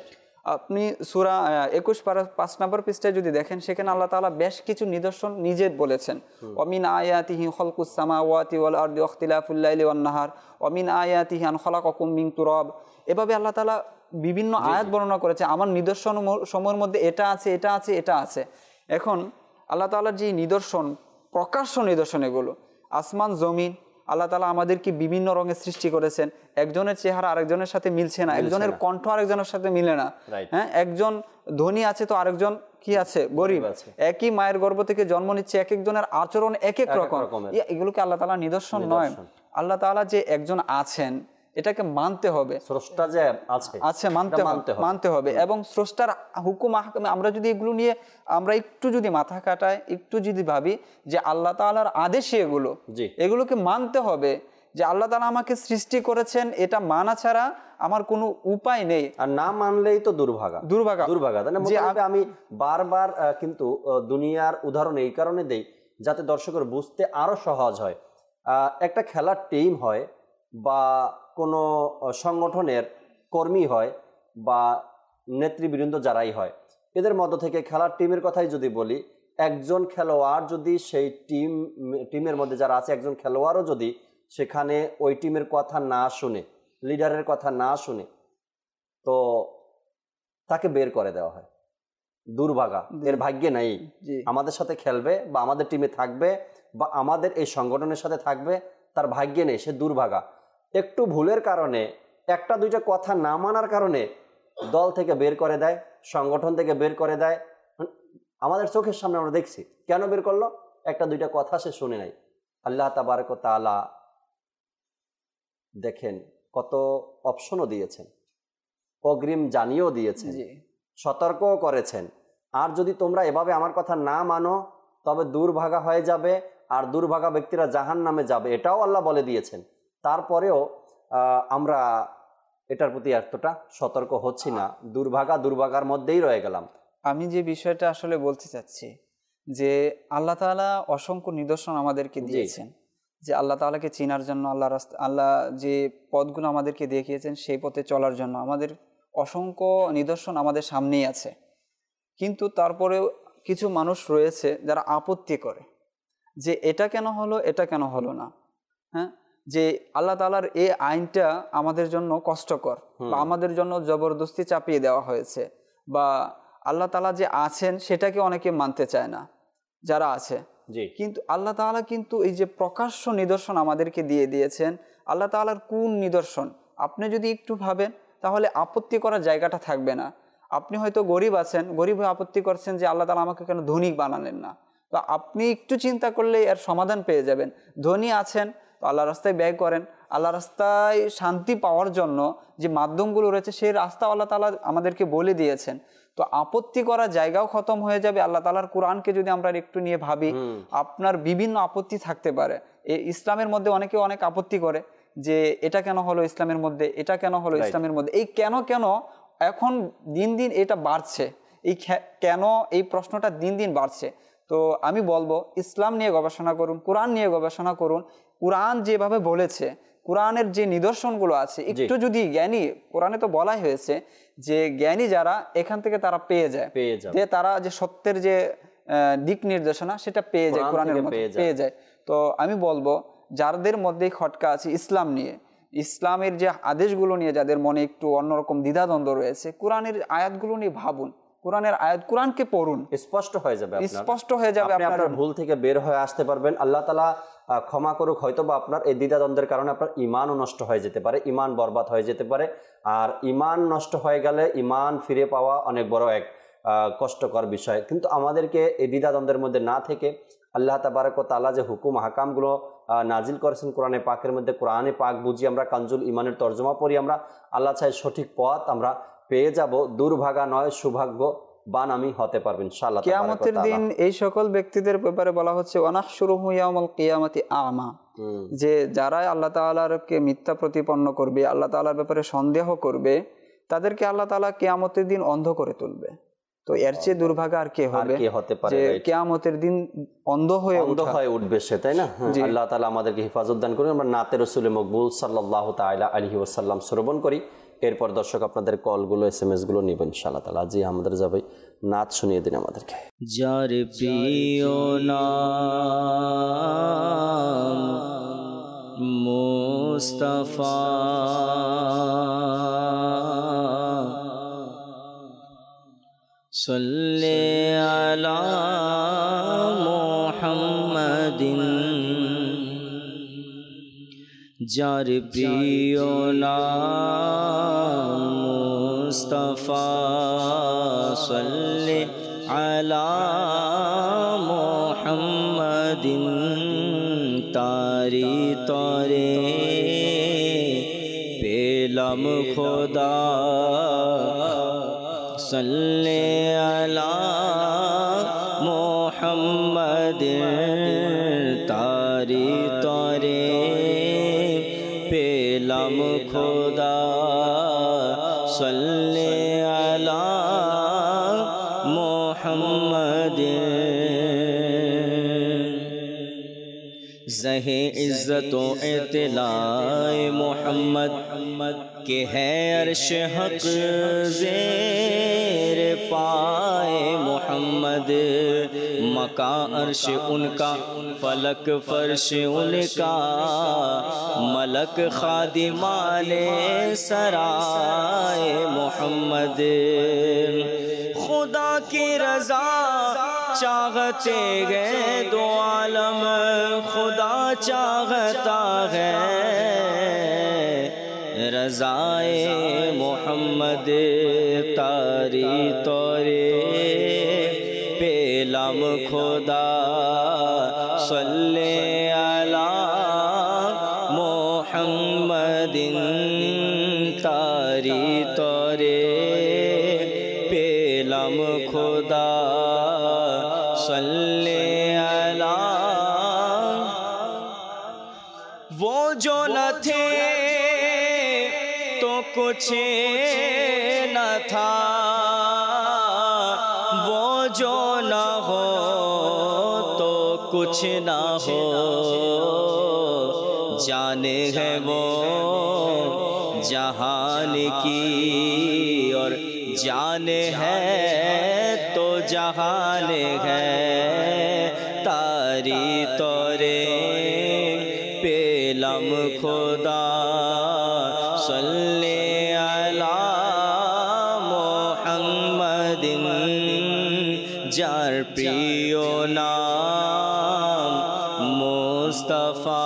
আপনি সূরা একুশ পারা পাঁচ নম্বর পৃষ্ঠায় যদি দেখেন, সেখানে আল্লাহ তাআলা বেশ কিছু নিদর্শন নিজে বলেছেন। ওয়ামিন আয়াতিহি খালকুস সামাওয়াতি ওয়াল আরদি ওয়াখতিলাফুল লাইলি ওয়ান নাহার ওয়ামিন আয়াতিহি আন খালাকাকুম মিন তুরাব। এভাবে আল্লাহ তাআলা বিভিন্ন আয়াত বর্ণনা করেছে, আমার নিদর্শন সমূহের মধ্যে এটা আছে, এটা আছে, এটা আছে। এখন আল্লাহ তাআলার যে নিদর্শন, প্রকাশ্য নিদর্শন, এগুলো আসমান জমিন, আল্লাহ তাআলা আমাদেরকে বিভিন্ন রঙের সৃষ্টি করেছেন। একজনের চেহারা আরেকজনের সাথে মিলছে না, একজনের কণ্ঠ আরেকজনের সাথে মিলে না। হ্যাঁ, একজন ধনী আছে তো আরেকজন কি আছে, গরিব। একই মায়ের গর্ভ থেকে জন্ম নিচ্ছে, এক একজনের আচরণ এক এক রকম। এগুলোকে আল্লাহ তাআলার নিদর্শন নয়? আল্লাহ তাআলা যে একজন আছেন এটাকে মানতে হবে, স্রষ্টা যে আছে আছে মানতে মানতে হবে। এবং স্রষ্টার হুকুম আহকাম আমরা যদি এগুলো নিয়ে আমরা একটু যদি মাথা কাটাই, একটু যদি ভাবি যে আল্লাহ তাআলার আদেশে এগুলো, এগুলোকে মানতে হবে। যে আল্লাহ তাআলা আমাকে সৃষ্টি করেছেন, এটা মানা ছাড়া আমার কোনো উপায় নেই। আর না মানলেই তো দুর্ভাগা দুর্ভাগা দুর্ভাগা যে আমি বারবার কিন্তু দুনিয়ার উদাহরণ এই কারণে দেই যাতে দর্শকের বুঝতে আরো সহজ হয়। একটা খেলার টিম হয় বা কোনো সংগঠনের কর্মী হয় বা নেতৃবৃন্দ যারাই হয়, এদের মধ্য থেকে খেলার টিমের কথাই যদি বলি, একজন খেলোয়াড় যদি সেই টিম টিমের মধ্যে যারা আছে, একজন খেলোয়াড়ও যদি সেখানে ওই টিমের কথা না শুনে, লিডারের কথা না শুনে, তো তাকে বের করে দেওয়া হয়। দুর্ভাগা, এর ভাগ্যে নাই আমাদের সাথে খেলবে বা আমাদের টিমে থাকবে বা আমাদের এই সংগঠনের সাথে থাকবে, তার ভাগ্যে নেই, সে দুর্ভাগা। একটু ভুলের কারণে, একটা দুইটা কথা না মানার কারণে দল থেকে বের করে দেয়, সংগঠন থেকে বের করে দেয়। আমাদের চোখের সামনে আমরা দেখছি। কেন বের করলো? একটা দুইটা কথা সে শুনে নাই। আল্লাহ তাবারক ওয়া তাআলা দেখেন কত অপশনও দিয়েছেন, অগ্রিম জানিয়েও দিয়েছেন, সতর্কও করেছেন। আর যদি তোমরা এভাবে আমার কথা না মানো তবে দুর্ভাগা হয়ে যাবে, আর দুর্ভাগা ব্যক্তিরা জাহান্নামে যাবে, এটাও আল্লাহ বলে দিয়েছেন। তারপরেও আমরা এটার প্রতি এতটা সতর্ক হচ্ছি না, দুর্ভাগা দুর্ভাগার মধ্যেই রয়ে গেলাম। আমি যে বিষয়টা আসলে বলতে চাচ্ছি যে আল্লাহ তাআলা অসংখ্য নিদর্শন আমাদেরকে দিয়েছেন, যে আল্লাহ তাআলাকে চেনার জন্য, আল্লাহ রাস্তা আল্লাহ যে পথগুলো আমাদেরকে দেখিয়েছেন সেই পথে চলার জন্য আমাদের অসংখ্য নিদর্শন আমাদের সামনেই আছে। কিন্তু তারপরেও কিছু মানুষ রয়েছে যারা আপত্তি করে যে এটা কেন হলো, এটা কেন হলো না। হ্যাঁ, যে আল্লাহ তাআলার এই আইনটা আমাদের জন্য কষ্টকর বা আমাদের জন্য জবরদস্তি চাপিয়ে দেওয়া হয়েছে, বা আল্লাহ তাআলা যে আছেন সেটাকে অনেকে মানতে চায় না যারা আছে। কিন্তু আল্লাহ তাআলা কিন্তু এই যে প্রকাশ্য নিদর্শন আমাদেরকে দিয়ে দিয়েছেন, আল্লাহ তাআলার কোন নিদর্শন আপনি যদি একটু ভাবেন তাহলে আপত্তি করার জায়গাটা থাকবে না। আপনি হয়তো গরিব আছেন, গরিব হয়ে আপত্তি করছেন যে আল্লাহ তাআলা আমাকে কেন ধনী বানালেন না, তো আপনি একটু চিন্তা করলে এর সমাধান পেয়ে যাবেন। ধনী আছেন তো আল্লাহ রাস্তায় ব্যয় করেন, আল্লাহ রাস্তায় শান্তি পাওয়ার জন্য যে মাধ্যমগুলো রয়েছে সেই রাস্তা আল্লাহ তাআলা আমাদেরকে বলে দিয়েছেন। তো আপত্তি করার জায়গাও খতম হয়ে যাবে। আল্লাহ তাআলার কোরআনকে যদি আমরা একটু নিয়ে ভাবি, আপনার বিভিন্ন আপত্তি থাকতে পারে। এই ইসলামের মধ্যে অনেকে অনেক আপত্তি করে যে এটা কেন হলো ইসলামের মধ্যে, এটা কেন হলো ইসলামের মধ্যে, এই কেন কেন এখন দিন দিন এটা বাড়ছে, এই কেন এই প্রশ্নটা দিন দিন বাড়ছে। তো আমি বলবো ইসলাম নিয়ে গবেষণা করুন, কোরআন নিয়ে গবেষণা করুন। কোরআন যেভাবে বলেছে, কোরআনের যে নিদর্শনগুলো আছে, একটু যদি জ্ঞানী, কোরআনে তো বলাই হয়েছে যে জ্ঞানী যারা এখান থেকে তারা পেয়ে যায়, যে তারা যে সত্যের যে দিক নির্দেশনা সেটা পেয়ে যায়, কোরআনের মধ্যে পেয়ে যায়। তো আমি বলবো যাদের মধ্যে খটকা আছে ইসলাম নিয়ে, ইসলামের যে আদেশগুলো নিয়ে যাদের মনে একটু অন্যরকম দ্বিধাদ্বন্দ্ব রয়েছে, কোরআনের আয়াতগুলো নিয়ে ভাবুন, কোরআনের আয়াত, কোরআনকে পড়ুন, স্পষ্ট হয়ে যাবে, স্পষ্ট হয়ে যাবে, আপনার ভুল থেকে বের হয়ে আসতে পারবেন। আল্লাহ তাআলা ক্ষমা করুক, হয়তো বা আপনার এই দ্বিধাদ্বন্দ্বের কারণে আপনার ইমানও নষ্ট হয়ে যেতে পারে, ইমান বরবাদ হয়ে যেতে পারে। আর ইমান নষ্ট হয়ে গেলে ইমান ফিরে পাওয়া অনেক বড় এক কষ্টকর বিষয়। কিন্তু আমাদেরকে এই দ্বিধাদ্বন্দ্বের মধ্যে না থেকে আল্লাহ তাবারক ওয়া তাআলা যে হুকুম হাকামগুলো নাজিল করেছেন কোরআনে পাকের মধ্যে, কোরআনে পাক বুঝি আমরা কানজুল ইমানের তর্জমা পড়ি, আমরা আল্লাহ চাই সঠিক পথ আমরা পেয়ে যাব, দুর্ভাগা নয় সৌভাগ্যবান আমি হতে পারবো ইনশাআল্লাহ। কিয়ামতের দিন এই সকল ব্যক্তিদের ব্যাপারে বলা হচ্ছে ওয়ানাহশুরুহু ইয়াউমাল কিয়ামাতি আমা, যে যারা আল্লাহ তাআলাকে মিথ্যা প্রতিপন্ন করবে, আল্লাহ তাআলার ব্যাপারে সন্দেহ করবে, তাদেরকে আল্লাহ তাআলা কিয়ামতের দিন অন্ধ করে তুলবে। তো এর চেয়ে দুর্ভাগা আর কে হবে, যে কিয়ামতের দিন অন্ধ হয়ে অন্ধ হয়ে উঠবে সে, তাই না? আল্লাহ তাআলা আমাদেরকে হেফাজত দান করুন। আমরা নাতে রাসূল মকবুল সাল্লাল্লাহু তাআলা আলাইহি ওয়াসাল্লাম শ্রবণ করি। এরপর দর্শক আপনাদের কলগুলো এস এম এসগুলো নেবেন ইনশাআল্লাহ তাআলা। জি আমাদের যাবে নাচ শুনিয়ে দিন আমাদেরকে। যার প্রিয় নাম মুস্তাফা, সাল্লি আলা মুহাম্মাদিন। যার প্রিয় নাম মুস্তাফা, সাল্লি আলা মুহাম্মাদিন। তারি তরে পেলাম খোদা, সাল্লি আলা মুহাম্মাদিন। তারি তরে পেলাম খোদা, সাল্লি আলা মুহাম্মাদিন। ज़हे इज़्ज़त व इत्लाए मोहम्मद के है अर्श हक ज़ेर पाए मोहम्मद। मका अर्श उनका, फलक फर्श उनका, मलक खादिमाने सराए मोहम्मद। खुदा की रज़ा चाहते गए दो आलम, खुदा चाहता है रज़ाए मोहम्मद। तारी तोरे पेलाम खुदा, सल्ले अला मोहम्मदिन। तारी तोरे पेलाम खुदा, सल्ले अला। वो जो न थे तो कुछ न था, वो जो न हो तो कुछ न हो। जाने है वो जहान की और जाने है तो जहान है। तारी तोरे पेलम खुदा, सल्ले अला मुहम्मदिन। जार प्रियो नाम मुस्तफा,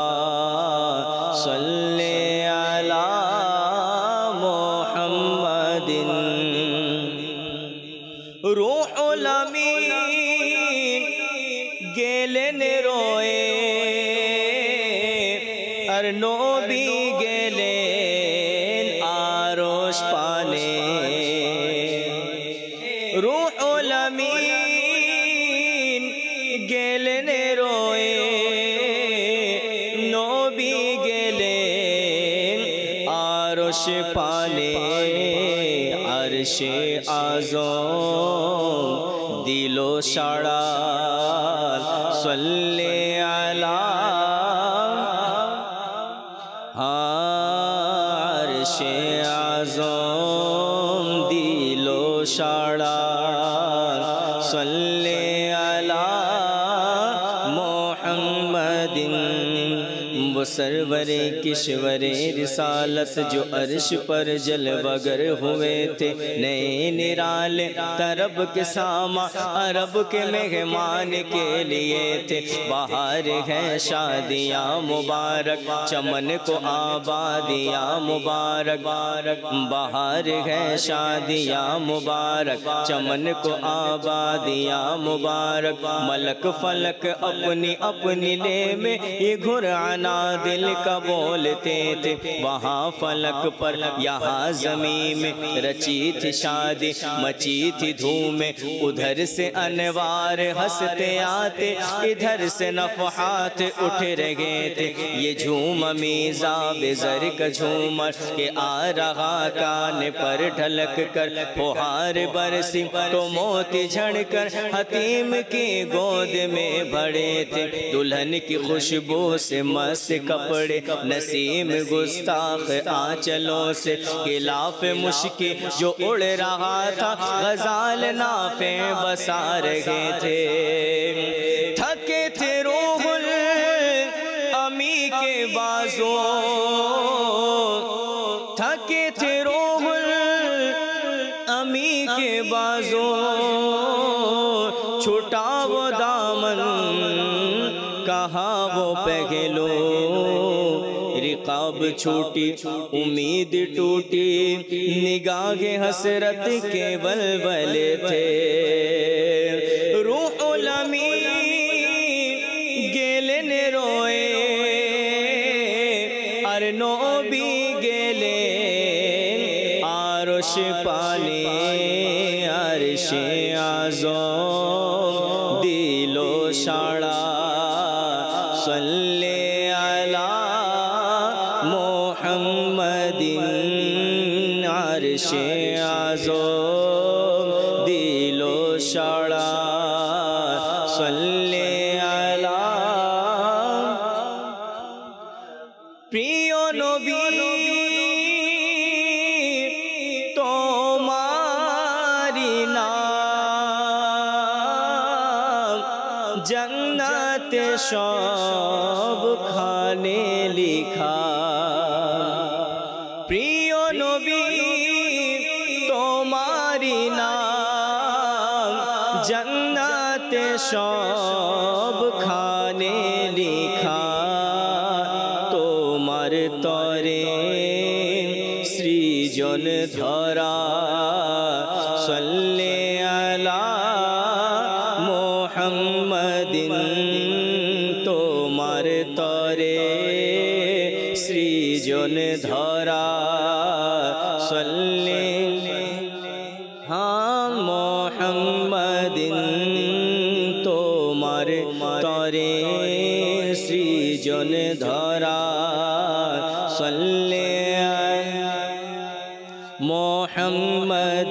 सल्ले अला मुहम्मदिन। रूहुल अमीन गेलेन रोए और नबी गेलेन आरोश पाने। रूहुल अमीन गेलेन रोए, नबी गेलेन आरोश पाने। अर्शे आज़म दिलो शाड़ा, सल्ले अला। अर्शे आज़म दिलो शाड़ा, सल्ले अला मुहम्मदिन। वो सरवरे किश्वरे रिसालत जो अर्श पर जलवगर हुए थे, नए निराले तरब के सामा अरब के मेहमान के लिए थे। बाहर है शादियाँ मुबारक, चमन को आबादियाँ मुबारक। बाहर है शादियाँ मुबारक, चमन को आबादियाँ मुबारक। मलक फलक अपनी अपनी ले में ये घुराना दिल का बोलते थे। वहाँ फलक पर यहाँ ज़मीं में रची थी शादी, मची थी धूमें। उधर से अनवार हंसते आते, इधर से नफ़हात उठ रहे थे। ये झूम मीज़ा बेज़र का झूमर के आ रहा कान पर ढलक कर। फुहार बरसी तो मोती झड़कर हतीम की गोद में भरे थे। दुल्हन की खुशबू से मस्त कपड़े کپڑے نسیم گستاخ آنچلوں سے غلاف مشکی جو اڑ رہا تھا غزال نافع بسا رہے تھے تھکے تھے روح الامی کے بازوں تھکے تھے روح الامی کے بازوں چھوٹا وہ دامن کہاں وہ پہلو رقاب چھوٹی امید ٹوٹی نگاہ حسرت کے ولولے تھے روح الامی گیلے نے روئے ارنو بھی گیلے عرش پانے عرش اعظم دلو شاڑا صلی علی محمد عرش اعظم دلو شاڑا صلی علی پریو نبی تمہاری نام جنت شب کھانے لکھا پریو نبی تمہاری نام جنت شب کھانے لکھا তোমার তরে সৃজন ধরা সাল্লি আলা মুহাম্মাদিন তোমার তরে সৃজন ধরা সাল্লি হ্যাঁ মুহাম্মাদিন তোমার তরে সৃজন ধরা صلی محمد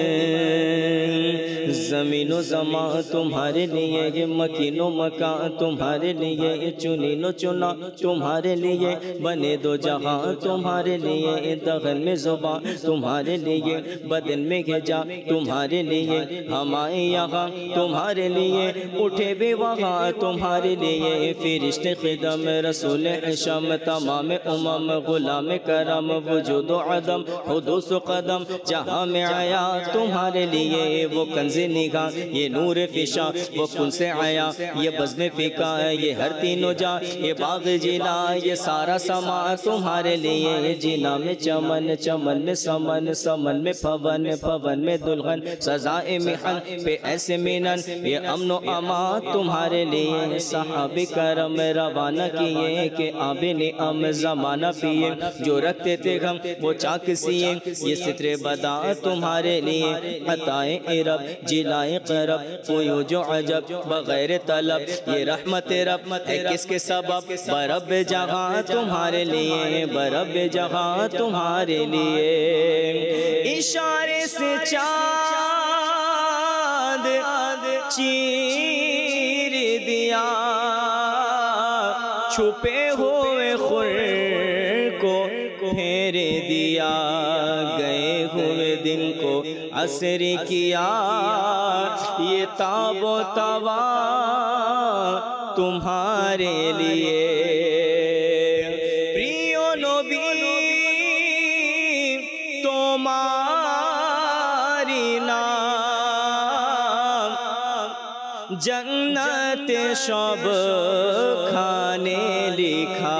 زمین و زمان تمہارے لیے یہ مکین و مکان تمہارے لیے یہ چنین و چنا تمہارے لیے بنے دو جہاں تمہارے لیے دغن میں زبان تمہارے لیے بدن میں گھجا تمہارے لیے ہمائے یہاں تمہارے لیے اٹھے بھی وہاں تمہارے لیے فرشت خدم رسول حشم تمام امم غلام کرم وجود و عدم حدوث و قدم جہاں میں آیا تمہارے لیے وہ کنز نگاہ یہ نور فشاں وہ کن سے آیا یہ بزم فقہ یہ ہر تینوں جا یہ باغ جلا یہ سارا سما تمہارے لیے جنا میں چمن چمن میں سمن سمن میں پھون پھون میں دلہن سزائے محن پہ ایسے مینن یہ امن و امان تمہارے لیے صحاب کرم روانہ کیے کہ آب نعم زمانہ پیے جو رکھتے تھے غم وہ چاک سیے یہ ستر بدا تمہارے لیے عطائے رب جلائے قرب فیوج و عجب بغیر طلب یہ رحمت رب ہے کس کے سبب برب جہاں تمہارے لیے برب جہاں تمہارے لیے اشارے سے چاند چیر دیا چھپے ہوئے خور کو پھیر دیا گئے ہوئے دن کو عصر کیا یہ تاب و توا تمہارے لیے پریو نبی تمہاری نام جنت شب کھانے لکھا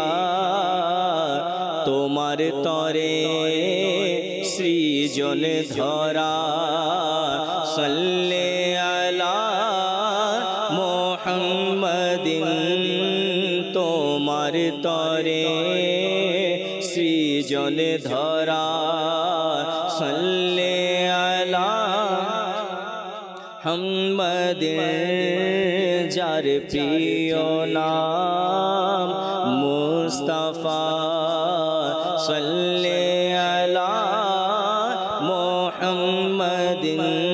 তোমার তরে সৃজন ধরা সাল্লি আলা মুহাম্মাদিন তোমার তরে সৃজন ধরা সাল্লি আলা মুহাম্মাদিন যার প্রিয় নাম মুস্তাফা صلی علی محمد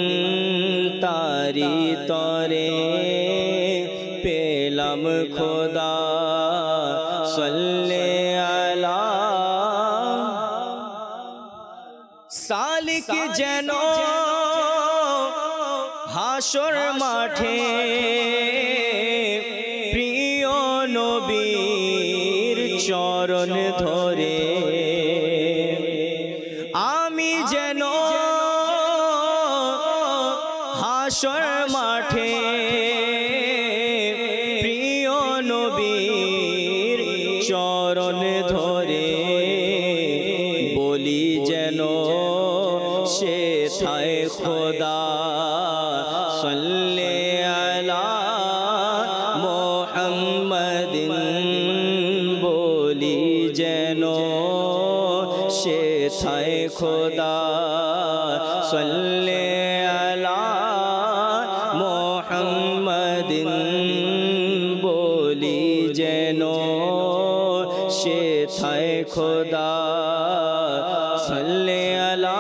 تاری تورے پیلم خدا صلی যেন হাসর মাঠে প্রিয় নবীর চরণ ধরে আমি যেন হাসর মাঠে প্রিয় নবীর চরণ ধরে বলি যেন সে থায় খোদা সাল্লি আলা মুহাম্মাদিন বলি যেন সে থায় খোদা সাল্লি আলা মুহাম্মাদিন বলি যেন সে থায় খোদা সাল্লি আলা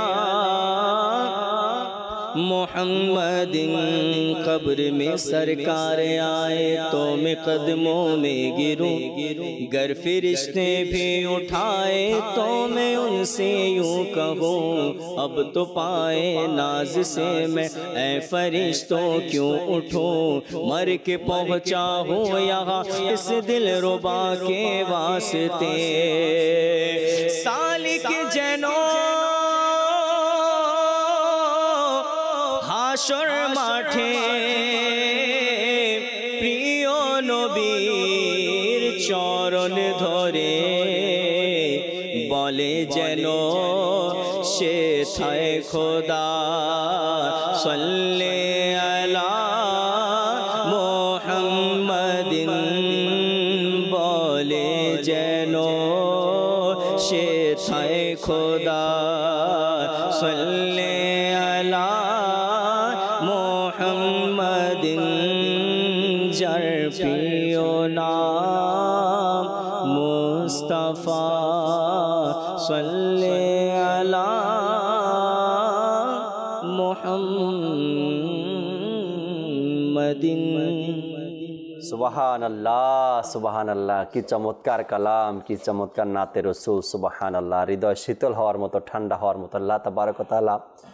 मोहम्मदिन कब्र में सरकार आए तो मैं कदमों में गिरूं गर फिरिश्ते भी उठाए तो मैं उनसे यूं कहूँ अब तो पाए नाज से मैं ऐ फरिश्तों क्यों उठूं मर के पहुँचा हूँ यहाँ इस दिल रुबा के वास्ते सालिक जनो হাসর মাঠে প্রিয় নবীর চরণ ধরে বলে যেন সে থায় খোদা সাল্লি আলা মুহাম্মাদিন বলে যেন সে থায় খোদা সাল্লি আলা মোহাম্মদিন যার প্রিয় নাম মুস্তাফা সাল্লি আলা মুহাম্মাদিন সুবহানাল্লাহ সুবহানাল্লাহ, কি চমৎকার কালাম, কি চমৎকার নাতে রসুল। সুবহানাল্লাহ, হৃদয় শীতল হওয়ার মতো, ঠান্ডা হওয়ার মতো। আল্লাহ তাবারক ওয়া তাআলা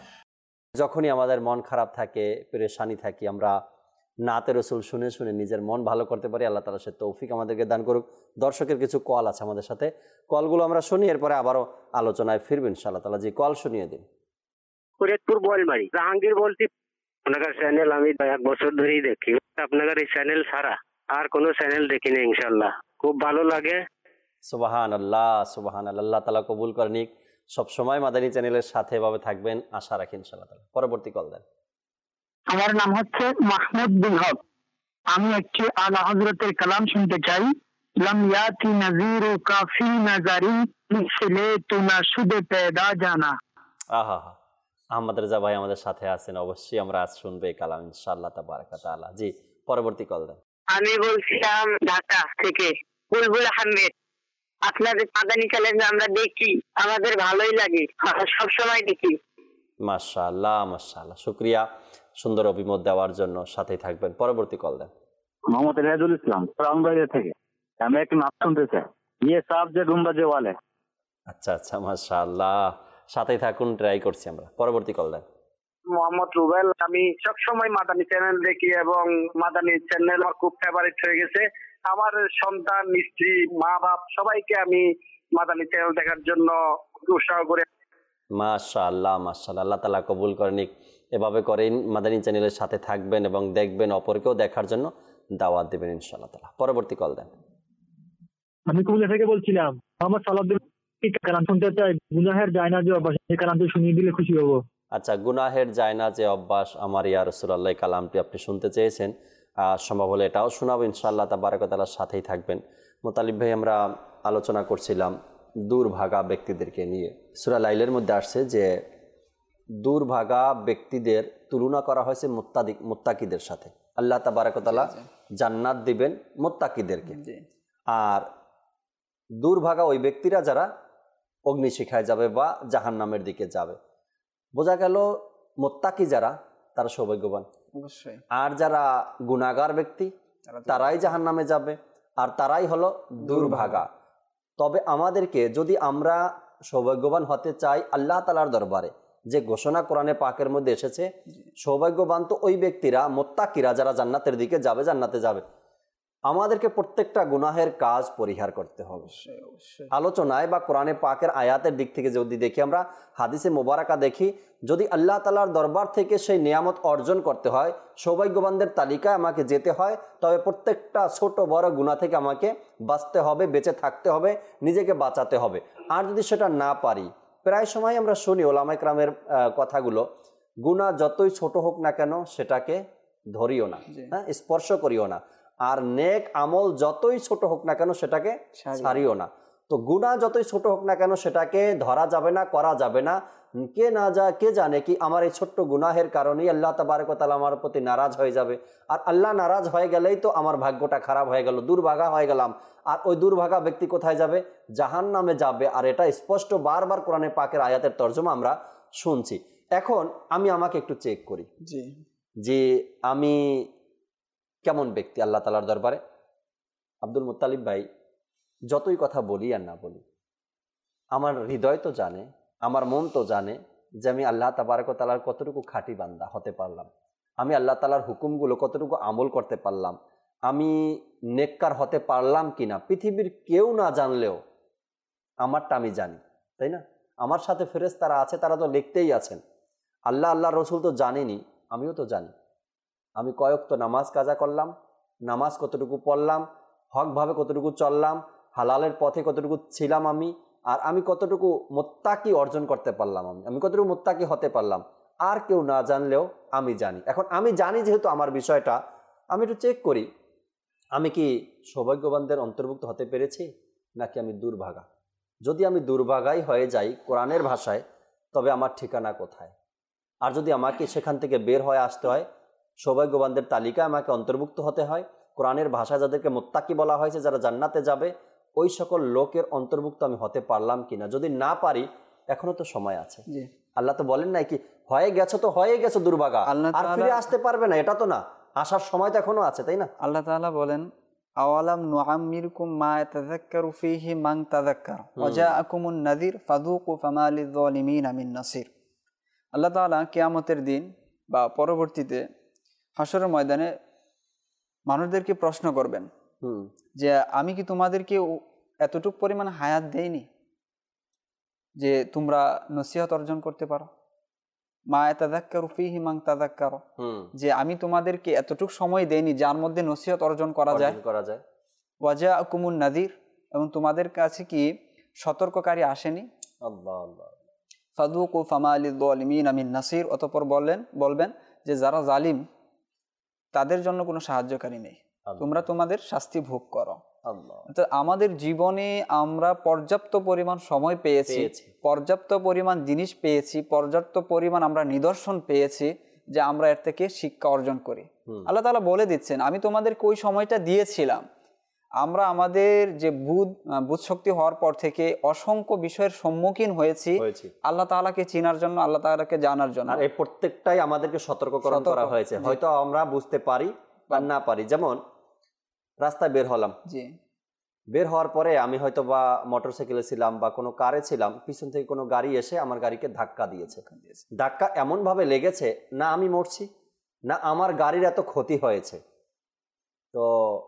যখনই আমাদের মন খারাপ থাকে, পেরেশানি থাকি, আমরা নাতে রসুল শুনে শুনে নিজের মন ভালো করতে পারি। আল্লাহ তাআলা সে তৌফিক আমাদেরকে দান করুক। দর্শকের কিছু কল আছে আমাদের সাথে, কলগুলো আমরা শুনি, এরপরে আবারও আলোচনায় ফিরবেন ইনশাআল্লাহ তাআলা। যে কল শুনিয়ে দিন। ফরিদপুর বোয়ালমারি, জাহাঙ্গীর বলছি। আপনার চ্যানেল আমি এক বছর ধরেই দেখি, আপনার এই চ্যানেল ছাড়া আর কোনো চ্যানেল দেখি না। ইনশাআল্লাহ খুব ভালো লাগে। সুবহানাল্লাহ সুবহানাল্লাহ, আল্লাহ তাআলা কবুল করে নিক। সবসময় মাদানী চ্যানেলের সাথে এভাবে থাকবেন, আশা রাখি ইনশাআল্লাহ তাআলা। পরবর্তী কল দেন। আমার নাম হচ্ছে মাহমুদ বিন হক। আমি একটি আলা হযরতের কালাম শুনতে চাই। লাম ইয়াতি নাযীরু কাফি নাজারি মিসলে তু না শুদে পেদা জানা। আহা হা, আহমদ রেজা ভাই আমাদের সাথে আছেন, অবশ্যই আমরা আজ শুনবো এই কালাম ইনশাআল্লাহ তাবারাক ওয়া তাআলা। জি, পরবর্তী কল দেন। আমি বলছিলাম ঢাকা থেকে বুলবুল আহমেদ। আপনাদের মাদানী চ্যানেল আমরা দেখি, আমাদের ভালোই লাগে, সব সময় দেখি। মাশাআল্লাহ মাশাআল্লাহ, শুকরিয়া সুন্দর অভিমত দেওয়ার জন্য। সাথেই থাকবেন। পরবর্তী কল দেন। মোহাম্মদ রেহাজুল ইসলাম, রামবাড়িয়া থেকে। আমি একটু নাম শুনতে চাই, ইয়ে সাহেব যে গুম্বাজে ওয়ালে। আচ্ছা আচ্ছা, মাশাআল্লাহ, সাথেই থাকুন, ট্রাই করছি আমরা। পরবর্তী কল দেন। মোহাম্মদ রুবেল, আমি সবসময় মাদানী চ্যানেল দেখি এবং মাদানী চ্যানেল আমার খুব ফেভারিট হয়ে গেছে। আমার সন্তান, স্ত্রী, মা বাপ সবাইকে আমি মাদানী চ্যানেল দেখার জন্য উৎসাহ করে। মাশাআল্লাহ মাশাআল্লাহ, আল্লাহ তাআলা কবুল করে নিক। এভাবে করেন, মাদানী চ্যানেলের সাথে থাকবেন এবং দেখবেন, অপরকেও দেখার জন্য দাওয়াত দেবেন ইনশাআল্লাহ তাআলা। পরবর্তী কল দেন। আমি কুমিল্লা থেকে বলছিলাম। আমার সালাউদ্দিন কালাম শুনতে চাই, গুনাহের জায়না যে অভ্যাস, এই কালামটি শুনিয়ে দিলে খুশি হব। আচ্ছা, গুনাহের জায়না যে অভ্যাস, আমার ইয়া রাসূলুল্লাহ কালামটি আপনি শুনতে চেয়েছেন, সম্ভব হলে এটাও শোনাবো ইনশাআল্লাহ তাবারাক ওয়া তাআলার সাথেই থাকবেন। মুতালিব ভাই, আমরা আলোচনা করছিলাম দূরভাগা ব্যক্তিদেরকে নিয়ে। সূরা লাইলের মধ্যে আসছে যে দূরভাগা ব্যক্তিদের তুলনা করা হয়েছে মুত্তাদি মুত্তাকিদের সাথে। আল্লাহ তাবারাক ওয়া তাআলা জান্নাত দিবেন মুত্তাকিদেরকে, আর দূরভাগা ওই ব্যক্তিরা যারা অগ্নিশিখায় যাবে বা জাহান্নামের দিকে যাবে। বোঝা গেল মুত্তাকি যারা তারা সৌভাগ্যবান, অবশ্যই। আর যারা গুনাহগার ব্যক্তি তারাই জাহান্নামে যাবে, আর তারাই হলো দুর্ভাগা। তবে আমাদেরকে যদি আমরা সৌভাগ্যবান হতে চাই আল্লাহ তাআলার দরবারে, যে ঘোষণা কোরআনে পাকের মধ্যে এসেছে, সৌভাগ্যবান তো ওই ব্যক্তিরা, মুত্তাকিরা, যারা জান্নাতের দিকে যাবে, জান্নাতে যাবে। আমাদেরকে প্রত্যেকটা গুনাহের কাজ পরিহার করতে হবে। আলোচনায় বা কোরআনে পাকের আয়াতের দিক থেকে যদি দেখি, আমরা হাদিসে মোবারকা দেখি, যদি আল্লাহ তাআলার দরবার থেকে সেই নিয়ামত অর্জন করতে হয়, সৌভাগ্যবানদের তালিকায় আমাকে যেতে হয়, তবে প্রত্যেকটা ছোট বড় গুনাহ থেকে আমাকে বাঁচতে হবে, বেঁচে থাকতে হবে, নিজেকে বাঁচাতে হবে। আর যদি সেটা না পারি, প্রায় সময় আমরা শুনি ওলামায়ে কেরামের কথাগুলো, গুনাহ যতই ছোট হোক না কেন সেটাকে ধরিও না, হ্যাঁ, স্পর্শ করিও না। আর নেক আমল যতই ছোট হোক না কেন সেটাকে ছাড়িও না। তো গুনাহ যতই ছোট হোক না কেন সেটাকে ধরা যাবে না, করা যাবে না। কে না যা কে জানে কি আমার এই ছোট্ট গুনাহের কারণেই আল্লাহ তাবারক ওয়া তাআলা আমার প্রতি নারাজ হয়ে যাবে। আর আল্লাহ নারাজ হয়ে গেলেই তো আমার ভাগ্যটা খারাপ হয়ে গেল, দুর্ভাগা হয়ে গেলাম। আর ওই দুর্ভাগা ব্যক্তি কোথায় যাবে? জাহান্নামে যাবে। আর এটা স্পষ্ট বারবার কোরআনে পাকের আয়াতের তর্জমা আমরা শুনছি। এখন আমি আমাকে একটু চেক করি জি যে আমি কেমন ব্যক্তি আল্লাহ তাআলার দরবারে। আব্দুল মুত্তালিব ভাই, যতই কথা বলি আর না বলি, আমার হৃদয় তো জানে, আমার মন তো জানে যে আমি আল্লাহ তাবারক ওয়া তাআলার কতটুকু খাঁটি বান্দা হতে পারলাম, আমি আল্লাহ তাআলার হুকুমগুলো কতটুকু আমল করতে পারলাম, আমি নেককার হতে পারলাম কিনা, পৃথিবীর কেউ না জানলেও আমারটা আমি জানি, তাই না? আমার সাথে ফেরেশতারা আছে, তারা তো লিখতেই আছেন। আল্লাহ আল্লাহ রসুল তো জানেনি, আমিও তো জানি। আমি কয়েক তো নামাজ কাজা করলাম, নামাজ কতটুকু পড়লাম, হকভাবে কতটুকু চললাম, হালালের পথে কতটুকু ছিলাম আমি, আর আমি কতটুকু মুত্তাকি অর্জন করতে পারলাম, আমি আমি কতটুকু মুত্তাকি হতে পারলাম, আর কেউ না জানলেও আমি জানি। এখন আমি জানি যেহেতু আমার বিষয়টা, আমি একটু চেক করি আমি কি সৌভাগ্যবানদের অন্তর্ভুক্ত হতে পেরেছি নাকি আমি দুর্ভাগা। যদি আমি দুর্ভাগাই হয়ে যাই কোরআনের ভাষায়, তবে আমার ঠিকানা কোথায়? আর যদি আমাকে সেখান থেকে বের হয়ে আসতে হয়, সৌভাগ্যবানদের তালিকায় আমাকে অন্তর্ভুক্ত হতে হয়, কোরআনের ভাষায় যাদেরকে মুত্তাকি বলা হয়েছে, যারা জান্নাতে যাবে, ওই সকল লোকের অন্তর্ভুক্ত আমি হতে পারলাম কিনা। যদি না পারি, এখনো তো সময় আছে। আল্লাহ তো বলেন নাই কি হয়ে গেছো তো হয়ে গেছো দুর্ভাগা, আর ফিরে আসতে পারবে না, এটা তো না, আসার সময় তো এখনো আছে, তাই না? আল্লাহ তাআলা বলেন, আওয়ালাম নুআম্মিরকুম মা ইয়াতাযাক্কারু ফীহি মান তাযাক্কার ওয়া জাআকুমুন নাযীর ফাযুকু ফামা লিয-যালিমিনা মিন নাসির। আল্লাহ তাআলা কিয়ামতের দিন বা পরবর্তীতে হাসরের ময়দানে মানুষদেরকে প্রশ্ন করবেন যে আমি কি তোমাদেরকে এতটুকু পরিমাণ হায়াত দেইনি যে তোমরা নসিহত অর্জন করতে পারো? মা ইয়াতাযাক্কারু ফীহি মান তাযাক্কার, যে আমি তোমাদেরকে এতটুকু সময় দেইনি যার মধ্যে নসিহত অর্জন করা যায় করা যায় ওয়া জাআকুমুন নাযীর, এবং তোমাদের কাছে কি সতর্ককারী আসেনি? আল্লাহ আল্লাহ। ফাযুকু ফামা লিয-যালিমিনা মিন নাসির। অতঃপর বললেন বলবেন যে যারা জালিম তাদের জন্য কোনো সাহায্যকারী নেই, তোমরা তোমাদের শাস্তি ভোগ করো। তো আমাদের জীবনে আমরা পর্যাপ্ত পরিমাণ সময় পেয়েছি, পর্যাপ্ত পরিমাণ জিনিস পেয়েছি, পর্যাপ্ত পরিমাণ আমরা নিদর্শন পেয়েছি যে আমরা এর থেকে শিক্ষা অর্জন করি। আল্লাহ তাআলা বলে দিচ্ছেন আমি তোমাদেরকে ওই সময়টা দিয়েছিলাম। আমরা আমাদের যে বুধ বুধ শক্তি হওয়ার পর থেকে অসংখ্য বিষয়ের সম্মুখীন হয়েছি আল্লাহ তাআলাকে চিনার জন্য, আল্লাহ তাআলাকে জানার জন্য। আর এই প্রত্যেকটাই আমাদেরকে সতর্ককরণ করা হয়েছে, হয়তো আমরা বুঝতে পারি বা না পারি। যেমন রাস্তায় বের হলাম, জি বের হওয়ার পরে আমি হয়তো বা মোটরসাইকেলে ছিলাম বা কোনো কারে ছিলাম, পিছন থেকে কোনো গাড়ি এসে আমার গাড়িকে ধাক্কা দিয়েছে। ধাক্কা এমন ভাবে লেগেছে, না আমি মরছি না আমার গাড়ির এত ক্ষতি হয়েছে, তো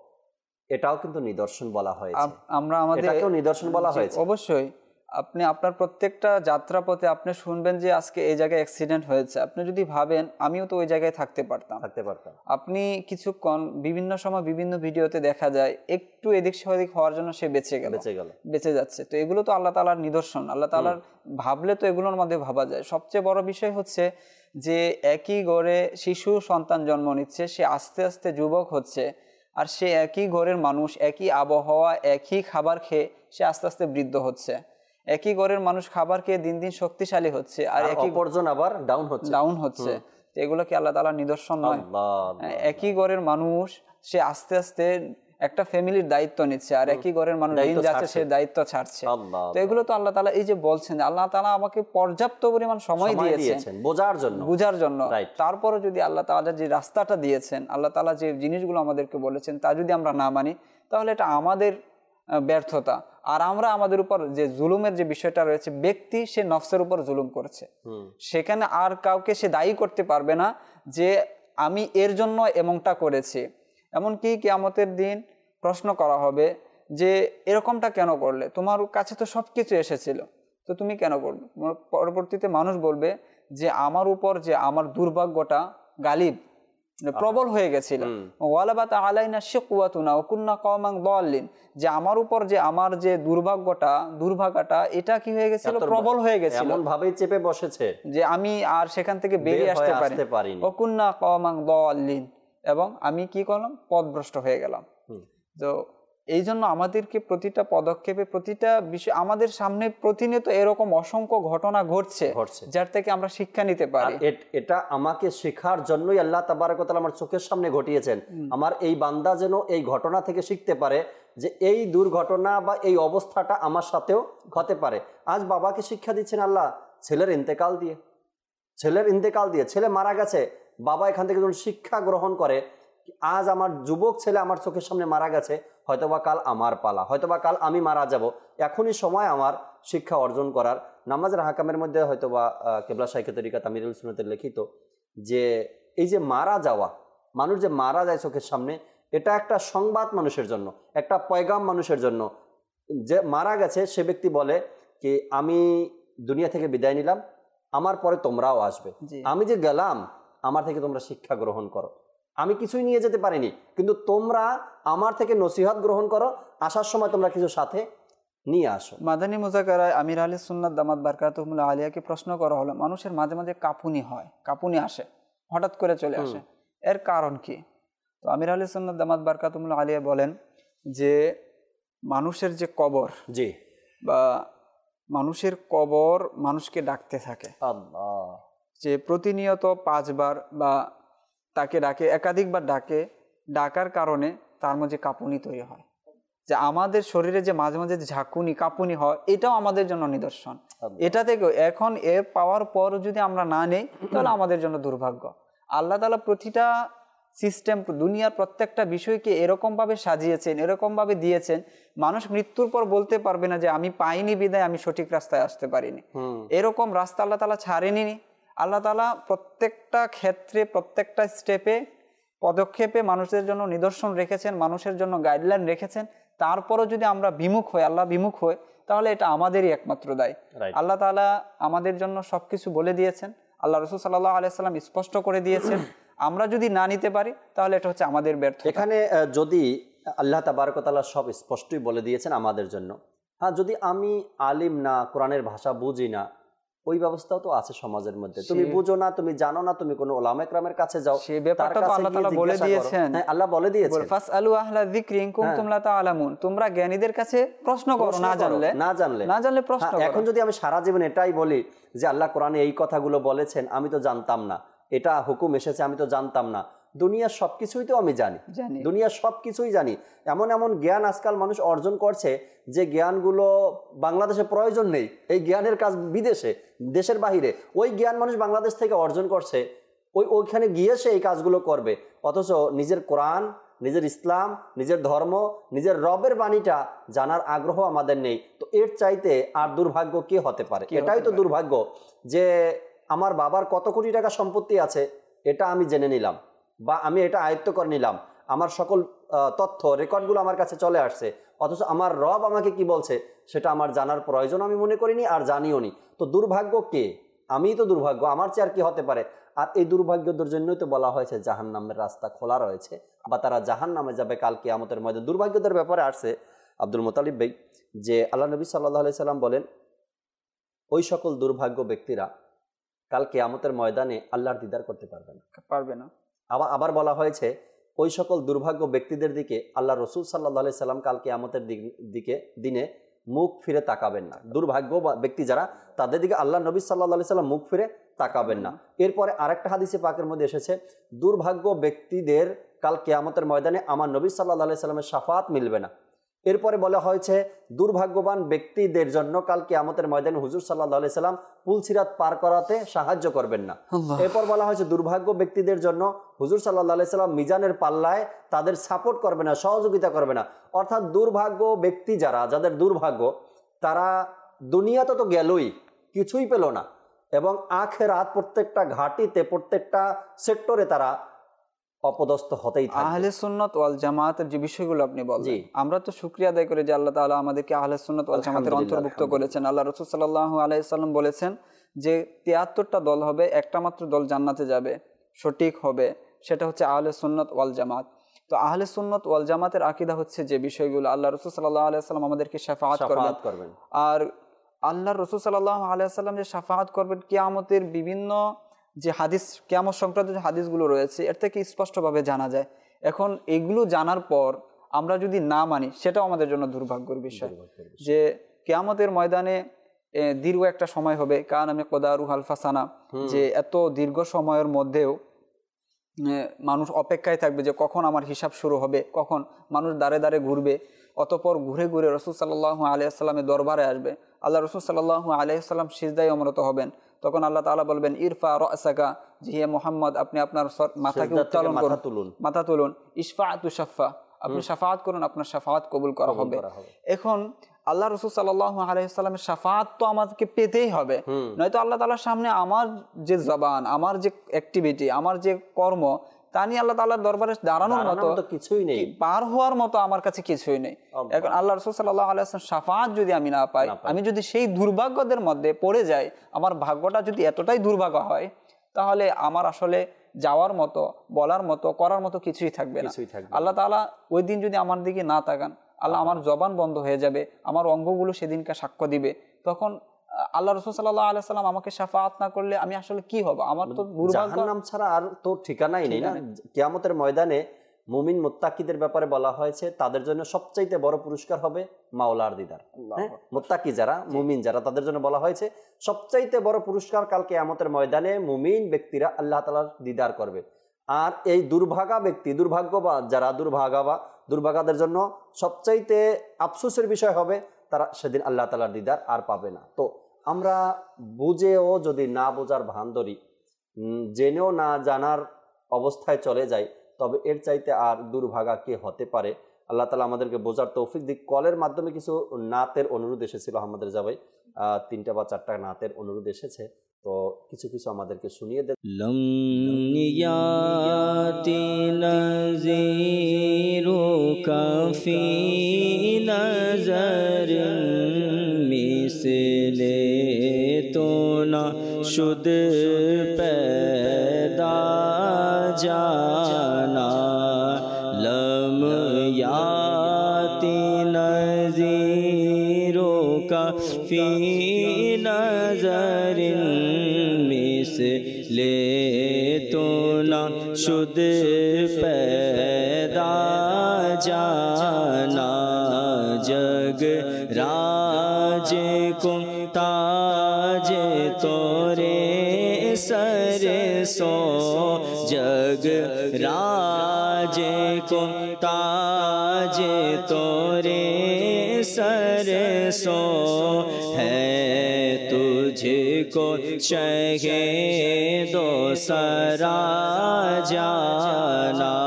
এটাও কিন্তু নিদর্শন বলা হয়েছে। আমরা আমাদের এটাকেও নিদর্শন বলা হয়েছে। অবশ্যই আপনি আপনার প্রত্যেকটা যাত্রাপথে আপনি শুনবেন যে আজকে এই জায়গায় অ্যাক্সিডেন্ট হয়েছে, আপনি যদি ভাবেন আমিও তো ওই জায়গায় থাকতে পারতাম থাকতে পারতাম আপনি কিছুক্ষণ বিভিন্ন সময় বিভিন্ন ভিডিওতে দেখা যায় একটু এদিক সেদিক হওয়ার জন্য সে বেঁচে গেল বেঁচে গেল বেঁচে যাচ্ছে। তো এগুলো তো আল্লাহ তাআলার নিদর্শন, আল্লাহ তাআলার ভাবলে তো এগুলোর মধ্যে ভাবা যায়। সবচেয়ে বড় বিষয় হচ্ছে যে একই ঘরে শিশু সন্তান জন্ম নিচ্ছে, সে আস্তে আস্তে যুবক হচ্ছে, আর সে একই ঘরের মানুষ, একই আবহাওয়া, একই খাবার খেয়ে সে আস্তে আস্তে বৃদ্ধ হচ্ছে। একই ঘরের মানুষ খাবার খেয়ে দিন দিন শক্তিশালী হচ্ছে, আর একই অপরজন আবার ডাউন হচ্ছে ডাউন হচ্ছে এগুলো কি আল্লাহ তাআলার নিদর্শন নয়? একই ঘরের মানুষ সে আস্তে আস্তে একটা ফ্যামিলির দায়িত্ব নিচ্ছে, আর একই ঘরের মানুষ দিন যাচ্ছে সে দায়িত্ব ছাড়ছে। তো এগুলো তো আল্লাহ তাআলা এই যে বলছেন, আল্লাহ তাআলা আমাকে পর্যাপ্ত পরিমাণ সময় দিয়েছেন বোঝার জন্য বোঝার জন্য তারপরে যদি আল্লাহ তাআলা যে রাস্তাটা দিয়েছেন, আল্লাহ তাআলা যে জিনিসগুলো আমাদেরকে বলেছেন তা যদি আমরা না মানি, তাহলে এটা আমাদের ব্যর্থতা। আর আমরা আমাদের উপর যে জুলুমের যে বিষয়টা রয়েছে, ব্যক্তি সে নফসের উপর জুলুম করেছে, সেখানে আর কাউকে সে দায়ী করতে পারবে না যে আমি এর জন্য এমনটা করেছি। এমনকি কিয়ামতের দিন প্রশ্ন করা হবে যে এরকমটা কেন করলে, তোমার কাছে তো সব কিছু এসেছিল, তো তুমি কেন করবে? পরবর্তীতে মানুষ বলবে যে আমার উপর যে আমার দুর্ভাগ্যটা গালিব প্রবল হয়ে গেছিল, ওয়ালাবাত আলাইনা শিকওয়াতুনা ওয়া কুন্না কওমান দাল্লিন, যে আমার উপর যে আমার যে দুর্ভাগ্যটা দুর্ভাগাটা এটা কি হয়ে গেছিল, প্রবল হয়ে গেছিল, এমন ভাবে চেপে বসেছে যে আমি আর সেখান থেকে বেরিয়ে আসতে পারিনি। ওয়া কুন্না কওমান দাল্লিন, এবং আমি কি করলাম, পথভ্রষ্ট হয়ে গেলাম। তো এই জন্য আমাদেরকে প্রতিটা পদক্ষেপে প্রতিটা বিষয় আমাদের সামনে প্রতিনিয়ত এরকম অসংখ্য ঘটনা ঘটছে যার থেকে আমরা শিক্ষা নিতে পারি। এটা আমাকে শেখার জন্যই আল্লাহ তাবারক ওয়া তাআলা আমার চোখের সামনে ঘটিয়েছেন, আমার এই বান্দা যেন এই ঘটনা থেকে শিখতে পারে যে এই দুর্ঘটনা বা এই অবস্থাটা আমার সাথেও হতে পারে। আজ বাবাকে শিক্ষা দিচ্ছেন আল্লাহ ছেলের ইন্তেকাল দিয়ে, ছেলের ইন্তেকাল দিয়ে ছেলে মারা গেছে, বাবা এখান থেকে যখন শিক্ষা গ্রহণ করে, আজ আমার যুবক ছেলে আমার চোখের সামনে মারা গেছে, হয়তোবা কাল আমার পালা, হয়তোবা কাল আমি মারা যাব, এখনই সময় আমার শিক্ষা অর্জন করার। নামাজের হাকামের মধ্যে হয়তোবা কেবলা শাইখে তরিকাত আমিরুল সুন্নাতের লিখিত যে এই যে মারা যাওয়া, মানুষ যে মারা যায় চোখের সামনে, এটা একটা সংবাদ মানুষের জন্য, একটা পয়গাম মানুষের জন্য। যে মারা গেছে সে ব্যক্তি বলে কি আমি দুনিয়া থেকে বিদায় নিলাম, আমার পরে তোমরাও আসবে, আমি যে গেলাম আমার থেকে তোমরা শিক্ষা গ্রহণ করো, আমি কিছুই নিয়ে যেতে পারিনি, কিন্তু তোমরা আমার থেকে নসিহত গ্রহণ করো, আসার সময় তোমরা কিছু সাথে নিয়ে আসো। মাদানী মুযাকারায় আমির আহলে সুন্নাত দামাত বারকাতুহুল আলিয়াকে প্রশ্ন করা হলো, মানুষের মাঝে মাঝে কাঁপুনি হয়, কাঁপুনি আসে, হঠাৎ করে চলে আসে, এর কারণ কি? তো আমির আহলে সুন্নাত দামাত বারকাতুহুল আলিয়া বলেন যে মানুষের যে কবর, জি বা মানুষের কবর মানুষকে ডাকতে থাকে, আল্লাহ, যে প্রতিনিয়ত পাঁচবার বা তাকে ডাকে, একাধিকবার ডাকে, ডাকার কারণে তার মধ্যে কাঁপুনি তৈরি হয়, যে আমাদের শরীরে যে মাঝে মাঝে ঝাঁকুনি কাঁপুনি হয়, এটাও আমাদের জন্য নিদর্শন। এটা থেকেও এখন এ পাওয়ার পর যদি আমরা না নেই তাহলে আমাদের জন্য দুর্ভাগ্য। আল্লাহ তাআলা প্রতিটা সিস্টেম, দুনিয়ার প্রত্যেকটা বিষয়কে এরকমভাবে সাজিয়েছেন, এরকমভাবে দিয়েছেন, মানুষ মৃত্যুর পর বলতে পারবে না যে আমি পাইনি বিদায় আমি সঠিক রাস্তায় আসতে পারিনি। এরকম রাস্তা আল্লাহ তাআলা ছাড়েনি। আল্লাহ তাআলা প্রত্যেকটা ক্ষেত্রে প্রত্যেকটা স্টেপে পদক্ষেপে মানুষের জন্য নিদর্শন রেখেছেন, মানুষের জন্য গাইডলাইন রেখেছেন। তারপরও যদি আমরা বিমুখ হই, আল্লাহ বিমুখ হই, তাহলে এটা আমাদেরই একমাত্র দায়। আল্লাহ তাআলা আমাদের জন্য সবকিছু বলে দিয়েছেন, আল্লাহ রাসূল সাল্লাল্লাহু আলাইহি ওয়াসাল্লাম স্পষ্ট করে দিয়েছেন। আমরা যদি না নিতে পারি তাহলে এটা হচ্ছে আমাদের ব্যর্থতা। এখানে যদি আল্লাহ তাবারক ওয়া তাআলা সব স্পষ্টই বলে দিয়েছেন আমাদের জন্য, হ্যাঁ যদি আমি আলিম না, কোরআনের ভাষা বুঝি না, ওই ব্যবস্থাও তো আছে সমাজের মধ্যে। তুমি বুঝো না, তুমি জানো না, তুমি কোনো উলামা ইকরামের কাছে যাও, সেই ব্যাপারটা তো আল্লাহ তাআলা বলে দিয়েছেন। হ্যাঁ আল্লাহ বলে দিয়েছেন, ফাসআলু আহলা যিকরি ইন কুনতুম লা তাআলামুন, তোমরা জ্ঞানীদের কাছে প্রশ্ন করো, না জানলে না জানলে না জানলে প্রশ্ন করো। এখন যদি আমি সারা জীবন এটাই বলি যে আল্লাহ কোরআনে এই কথাগুলো বলেছেন, আমি তো জানতাম না, এটা হুকুম এসেছে আমি তো জানতাম না, দুনিয়ার সবকিছুই তো আমি জানি, দুনিয়ার সবকিছুই জানি, এমন এমন জ্ঞান আজকাল মানুষ অর্জন করছে যে জ্ঞানগুলো বাংলাদেশে প্রয়োজন নেই, এই জ্ঞানের কাজ বিদেশে, দেশের বাহিরে, ওই জ্ঞান মানুষ বাংলাদেশ থেকে অর্জন করছে, ওই ওইখানে গিয়ে সে এই কাজগুলো করবে, অথচ নিজের কোরআন, নিজের ইসলাম, নিজের ধর্ম, নিজের রবের বাণীটা জানার আগ্রহ আমাদের নেই। তো এর চাইতে আর দুর্ভাগ্য কি হতে পারে? এটাই তো দুর্ভাগ্য যে আমার বাবার কত কোটি টাকা সম্পত্তি আছে এটা আমি জেনে নিলাম, বা আমি এটা আয়ত্ত করে নিলাম, আমার সকল তথ্য রেকর্ডগুলো আমার কাছে চলে আসছে, অথচ আমার রব আমাকে কি বলছে সেটা আমার জানার প্রয়োজন আমি মনে করিনি, আর জানিও নি। তো দুর্ভাগ্য কে? আমিই তো দুর্ভাগ্য, আমার চেয়ে আর কি হতে পারে? আর এই দুর্ভাগ্যদের জন্যই তো বলা হয়েছে জাহান্নামের রাস্তা খোলা রয়েছে, বা তারা জাহান্নামে যাবে কাল কিয়ামতের ময়দানে। দুর্ভাগ্যদের ব্যাপারে আসছে আব্দুল মুতালিব ভাই যে আল্লাহ নবী সাল্লাল্লাহু আলাইহি সাল্লাম বলেন ওই সকল দুর্ভাগ্য ব্যক্তিরা কাল কিয়ামতের ময়দানে আল্লাহর দিদার করতে পারবে না পারবে না আবার আবার বলা হয়েছে ওই সকল দুর্ভাগ্য ব্যক্তিদের দিকে আল্লাহ রসুল সাল্লাল্লাহু আলাইহি সাল্লাম কাল কিয়ামতের দিকে দিনে মুখ ফিরে তাকাবেন না। দুর্ভাগ্য ব্যক্তি যারা, তাদের দিকে আল্লাহ নবী সাল্লাল্লাহু আলাইহি সাল্লাম মুখ ফিরে তাকাবেন না। এরপরে আরেকটা হাদিসে পাকের মধ্যে এসেছে দুর্ভাগ্য ব্যক্তিদের কাল কিয়ামতের ময়দানে আমার নবী সাল্লাল্লাহু আলাইহি সাল্লামের শাফাত মিলবে না। এরপরে বলা হয়েছে দুর্ভাগ্যবান ব্যক্তিদের জন্য কাল কিয়ামতের ময়দানে হুজুর সাল্লাল্লাহু আলাইহি সাল্লাম পুলসিরাত পার করাতে সাহায্য করবেন না। এরপর বলা হয়েছে দুর্ভাগ্য ব্যক্তিদের জন্য হুজুর সাল্লাল্লাহু আলাইহি সাল্লাম মিজানের পাল্লায় তাদের সাপোর্ট করবে না, সহযোগিতা করবে না। অর্থাৎ দুর্ভাগ্য ব্যক্তি যারা, যাদের দুর্ভাগ্য, তারা দুনিয়াতে তো গেলই, কিছুই পেল না, এবং আখিরাত প্রত্যেকটা ঘাটিতে প্রত্যেকটা সেক্টরে তারা অপদস্থ হতেই থাকবে। আহলে সুন্নাত ওয়াল জামাতের যে বিষয়গুলো আপনি বললেন, আমরা তো শুকরিয়া আদায় করি যে আল্লাহ তাআলা আমাদেরকে আহলে সুন্নাত ওয়াল জামাতের অন্তর্ভুক্ত করেছেন। আল্লাহ রাসূল সাল্লাল্লাহু আলাইহি সাল্লাম বলেছেন যে তিয়াত্তরটা দল হবে, একটা মাত্র দল জান্নাতে যাবে, সঠিক হবে, সেটা হচ্ছে আহলে সুন্নাত ওয়াল জামাত। তো আহলে সুন্নাত ওয়াল জামাতের আকীদা হচ্ছে যে বিষয়গুলো আল্লাহ রাসূল সাল্লাল্লাহু আলাইহি সাল্লাম আমাদেরকে শাফাআত করবেন, আর আল্লাহ রাসূল সাল্লাল্লাহু আলাইহি সাল্লাম যে শাফাআত করবেন কিয়ামতের বিভিন্ন যে হাদিস, কিয়ামত সংক্রান্ত যে হাদিসগুলো রয়েছে এর থেকে স্পষ্টভাবে জানা যায়। এখন এগুলো জানার পর আমরা যদি না মানি সেটাও আমাদের জন্য দুর্ভাগ্যের বিষয় যে কিয়ামতের ময়দানে দীর্ঘ একটা সময় হবে, কারণ আমি কদারু হালফাসানা, যে এত দীর্ঘ সময়ের মধ্যেও মানুষ অপেক্ষায় থাকবে যে কখন আমার হিসাব শুরু হবে, কখন মানুষ দাঁড়ে দাঁড়ে ঘুরবে, অতপর ঘুরে ঘুরে রসুল সাল্লাল্লাহু আলাইহি সাল্লামের দরবারে আসবে। আল্লাহ রসুল সাল্লাল্লাহু আলাইহি সাল্লাম সিজদায় অমরত হবেন, তখন আল্লাহ তাআলা বলবেন ইরফা রাসাকা, যে হে মুহাম্মদ আপনি আপনার মাথাকে উত্তোলন করুন, মাথা তুলুন, ইশফাআতু শাফা, আপনি শাফাআত করুন, আপনার শাফাআত কবুল করা হবে। এখন আল্লাহ রাসূল সাল্লাল্লাহু আলাইহি সাল্লামের শাফাআত তো আমাদেরকে পেতেই হবে, নয়তো আল্লাহ তাআলার সামনে আমার যে জবান, আমার যে অ্যাক্টিভিটি, আমার যে কর্ম, তা নিয়ে আল্লাহ তাআলার দরবারে দাঁড়ানোর মতো কিছুই নেই, পার হওয়ার মতো আমার কাছে কিছুই নেই। এখন আল্লাহ রাসূল সাল্লাল্লাহু আলাইহি ওয়াসাল্লাম শাফাআত যদি আমি না পাই, আমি যদি সেই দুর্ভাগ্যদের মধ্যে পড়ে যাই, আমার ভাগ্যটা যদি এতটাই দুর্ভাগ্য হয়, তাহলে আমার আসলে যাওয়ার মতো, বলার মতো, করার মতো কিছুই থাকবে না। আল্লাহ তাআলা ওই দিন যদি আমার দিকে না তাকান, আল্লাহ আমার জবান বন্ধ হয়ে যাবে, আমার অঙ্গগুলো সেদিনকে সাক্ষ্য দিবে, তখন আল্লাহ রাসূল সাল্লাল্লাহু আলাইহি ওয়াসাল্লাম আমাকে শাফাআত না করলে আমি আসলে কি হব? আমার তো জাহান্নাম ছাড়া আর তো ঠিকানাই নেই না। কিয়ামতের ময়দানে মুমিন মুত্তাকিদের ব্যাপারে বলা হয়েছে তাদের জন্য সবচাইতে বড় পুরস্কার হবে মাওলার দিদার। মুত্তাকি যারা, মুমিন যারা, তাদের জন্য বলা হয়েছে সবচাইতে বড় পুরস্কার কাল কিয়ামতের ময়দানে মুমিন ব্যক্তিরা আল্লাহ তাআলার দিদার করবে। আর এই দুর্ভাগা ব্যক্তি, দুর্ভাগ্যবান যারা, দুর্ভাগা দুর্ভাগাদের জন্য সবচাইতে আফসোসের বিষয় হবে তারা সেদিন আল্লাহ তাআলার দিদার আর পাবে না। তো আমরা বুঝেও যদি না বোঝার ভান ধরি, জেনেও না জানার অবস্থায় চলে যাই, তবে এর চাইতে আর দুর্ভাগা কে হতে পারে? আল্লাহ তাআলা আমাদেরকে বোঝার তৌফিক দিক। কলের মাধ্যমে কিছু নাতের অনুরোধ এসেছিল আমাদের যাবাই, তিনটা বা চারটা নাতের অনুরোধ এসেছে, তো কিছু কিছু আমাদেরকে শুনিয়ে দেন। লম ইয়াতি নাযীরু কাফি নজর মিসলে তো না শুদ पैदा जाना, लम याति नज़ीरो का फी नज़र मिसले तो ना शुद पैदा जाना, जग राज को ताज तोरे सर सो, जग राज को ताज तोरे सर सो, है तुझको शहे दो सरा जाना,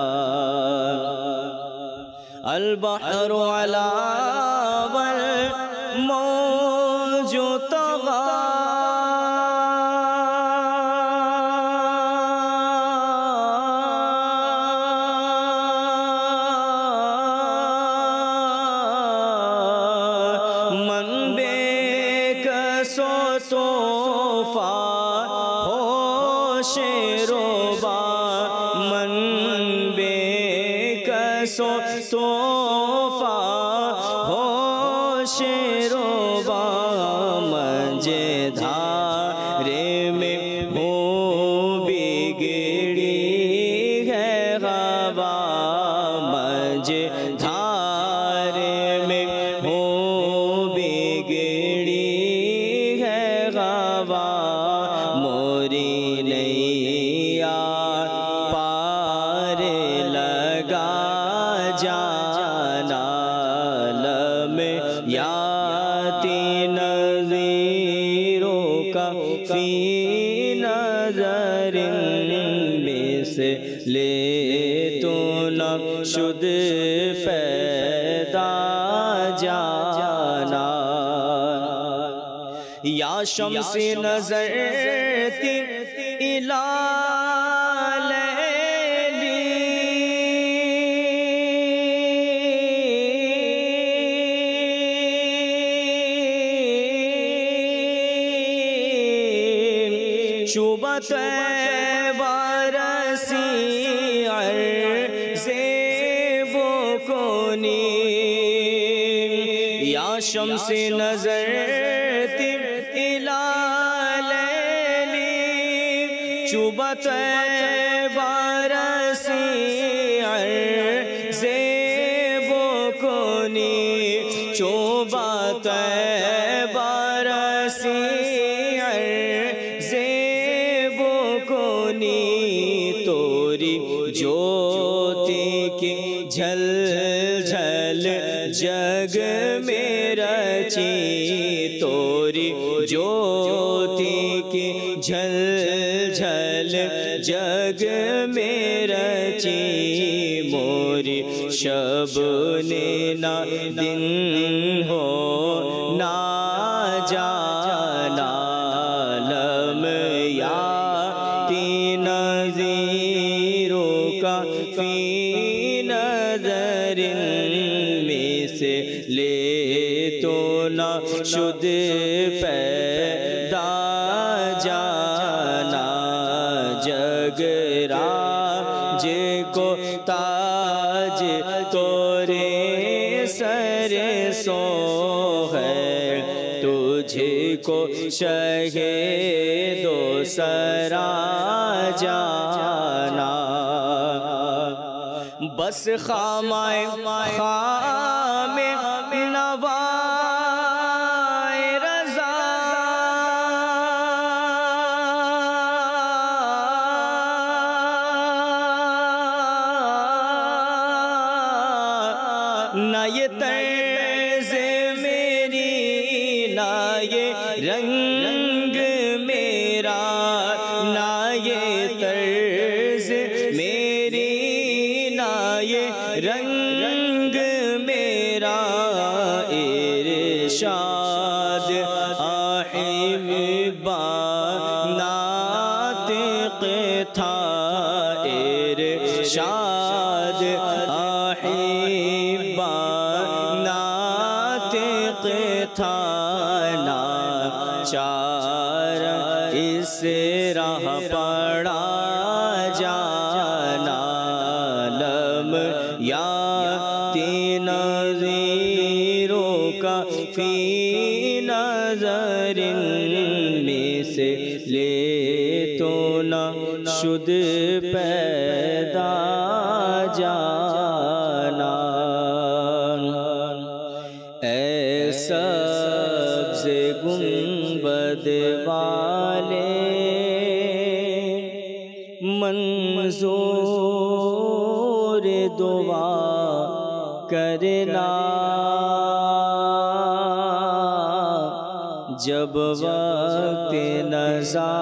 अल बहरु अला वल मौजु तगा, मन बेकसो तोफा हो शेरोबा, मन बेकसो तोफा हो शेरोबा, मजे धारे में हो बिगड़ी है गवा, मजे धारे में हो बिगड़ी है गवा, मोरी नैया पार लगा जाना, لے تو نہ شد پیدا جانا یا شمس نظر تی شوبت بارسی عرض بو کونی یا شمس نظر تم الالیلی شوبت بارسی عرض بو کونی شوبت بارسی توری جوتی کی جھل جھل جگ میں رچی توری جوتی کی جھل جھل جگ میں رچی موری شب نے نہ دن ہو نہ جانا لم یا نظیروں کا فی نظر میں سے لے تو نہ شد پیدا جانا جگ راج کو تاج تورے سر سو ہے تجھے کو شہ دو سرا جانا بس خامائے خام نوائے رضا نہ یہ طرز میری نہ یہ رنگ میرا نہ یہ طرز میری نہ یہ رنگ میرا ارشاد آہم با ناطق تھا ارشاد آہم با ناطق تھا ناچار اس راہ پڑا جانا لم یا تین نظیروں کا فی نظر میں سے لے تو نہ شد پیدا جانا اے سبز گنبد والے منظور دعا کرنا جب وقت نزا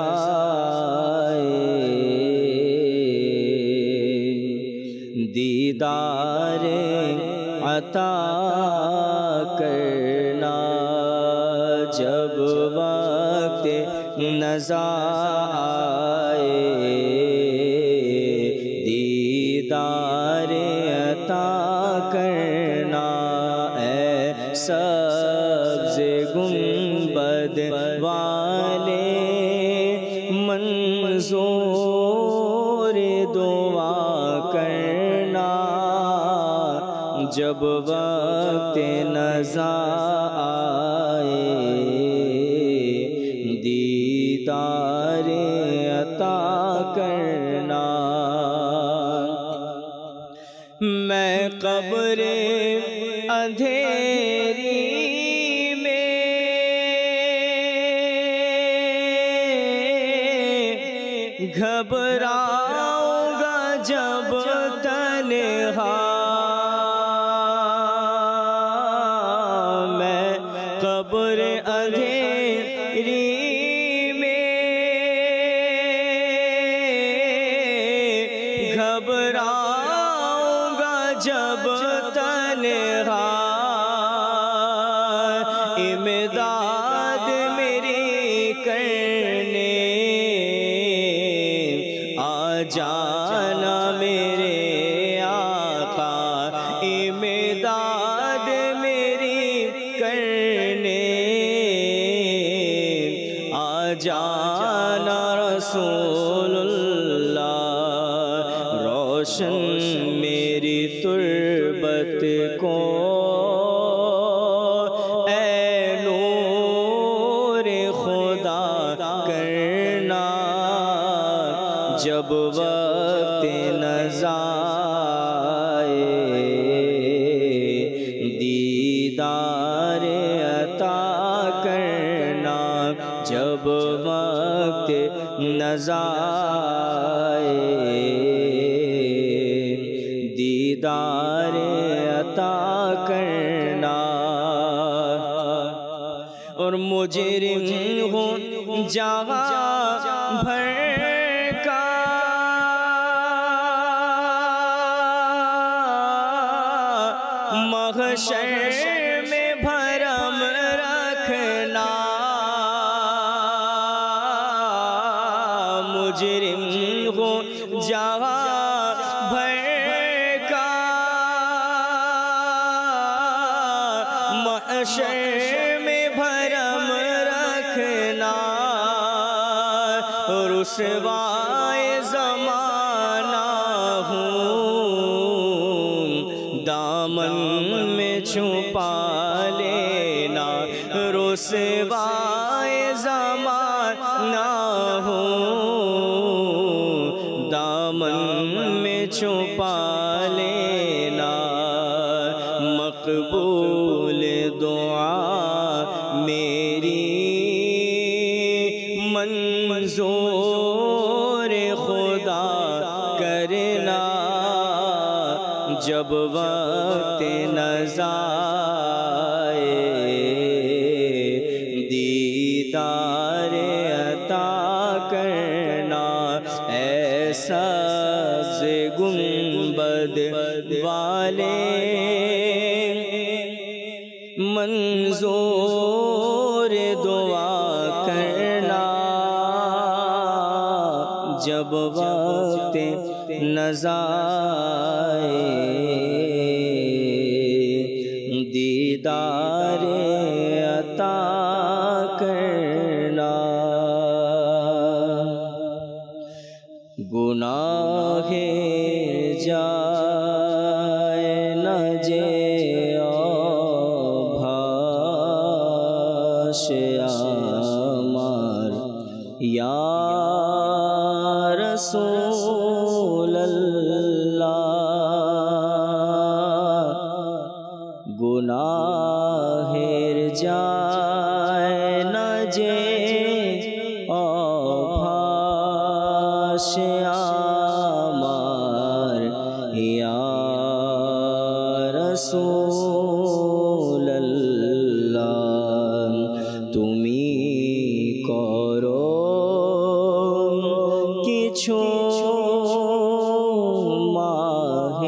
دیدار عطا کرنا جب وقت نزا آئے دیدار عطا کرنا اے سبز گنبد والے منظور دعا کرنا جب وقت نزا آئے دیدار عطا کرنا میں قبر اندھیری میں گھبراؤں گا جب تنہا میں قبر اندھیری میں گھبراؤں گھبراؤں گا جب تنہا امداد میری کرنے آ جانا میرے آقا امداد میری کرنے آ جانا رسول اللہ روشن میری تربت کو اے نور خدا کرنا جب وقت نزا دیدار عطا کرنا جب وقت نزا دیدار عطا کرنا اور مجرم ہوں جہاں بھر کا محشر میں بھرم رکھنا مجرم ہوں جہاں بھر کا محشر میں بھرم رکھنا رسوائے زمانہ ہوں دامن میں چھپا لینا رسوائے زمانہ ہوں دامن میں چھپا لینا مقبول دعا میری منظور خدا کرنا جب وقت نزا دیدار عطا کرنا اے سبز گنبد والے منظور دعا کرنا جب وقت نزا دیدار عطا کرنا گناہ جائے نہ جے بھاش آمار یا رسول اللہ گناہ جائے نہ جے بھاش آمار یا رسول اللہ تمی کرو کچھو ماہ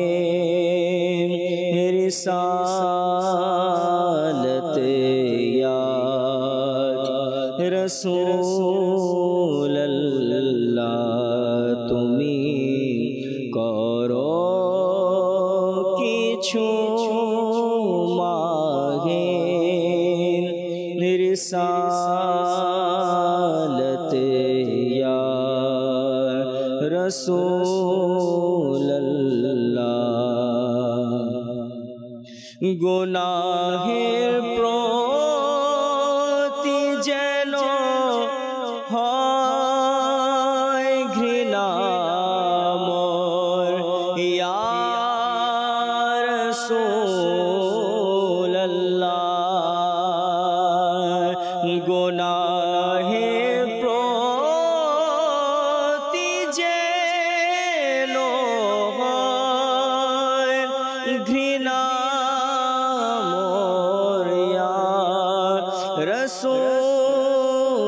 رسالت یاد رسول اللہ تمی کرو کچھو ماہ رسالت یاد رسول اللہ گناہ پروتی جنو হয় ঘৃণা মোর ইয়া রাসূলুল্লাহ গুনাহে প্রতি যেন হয় ঘৃণা মোর ইয়া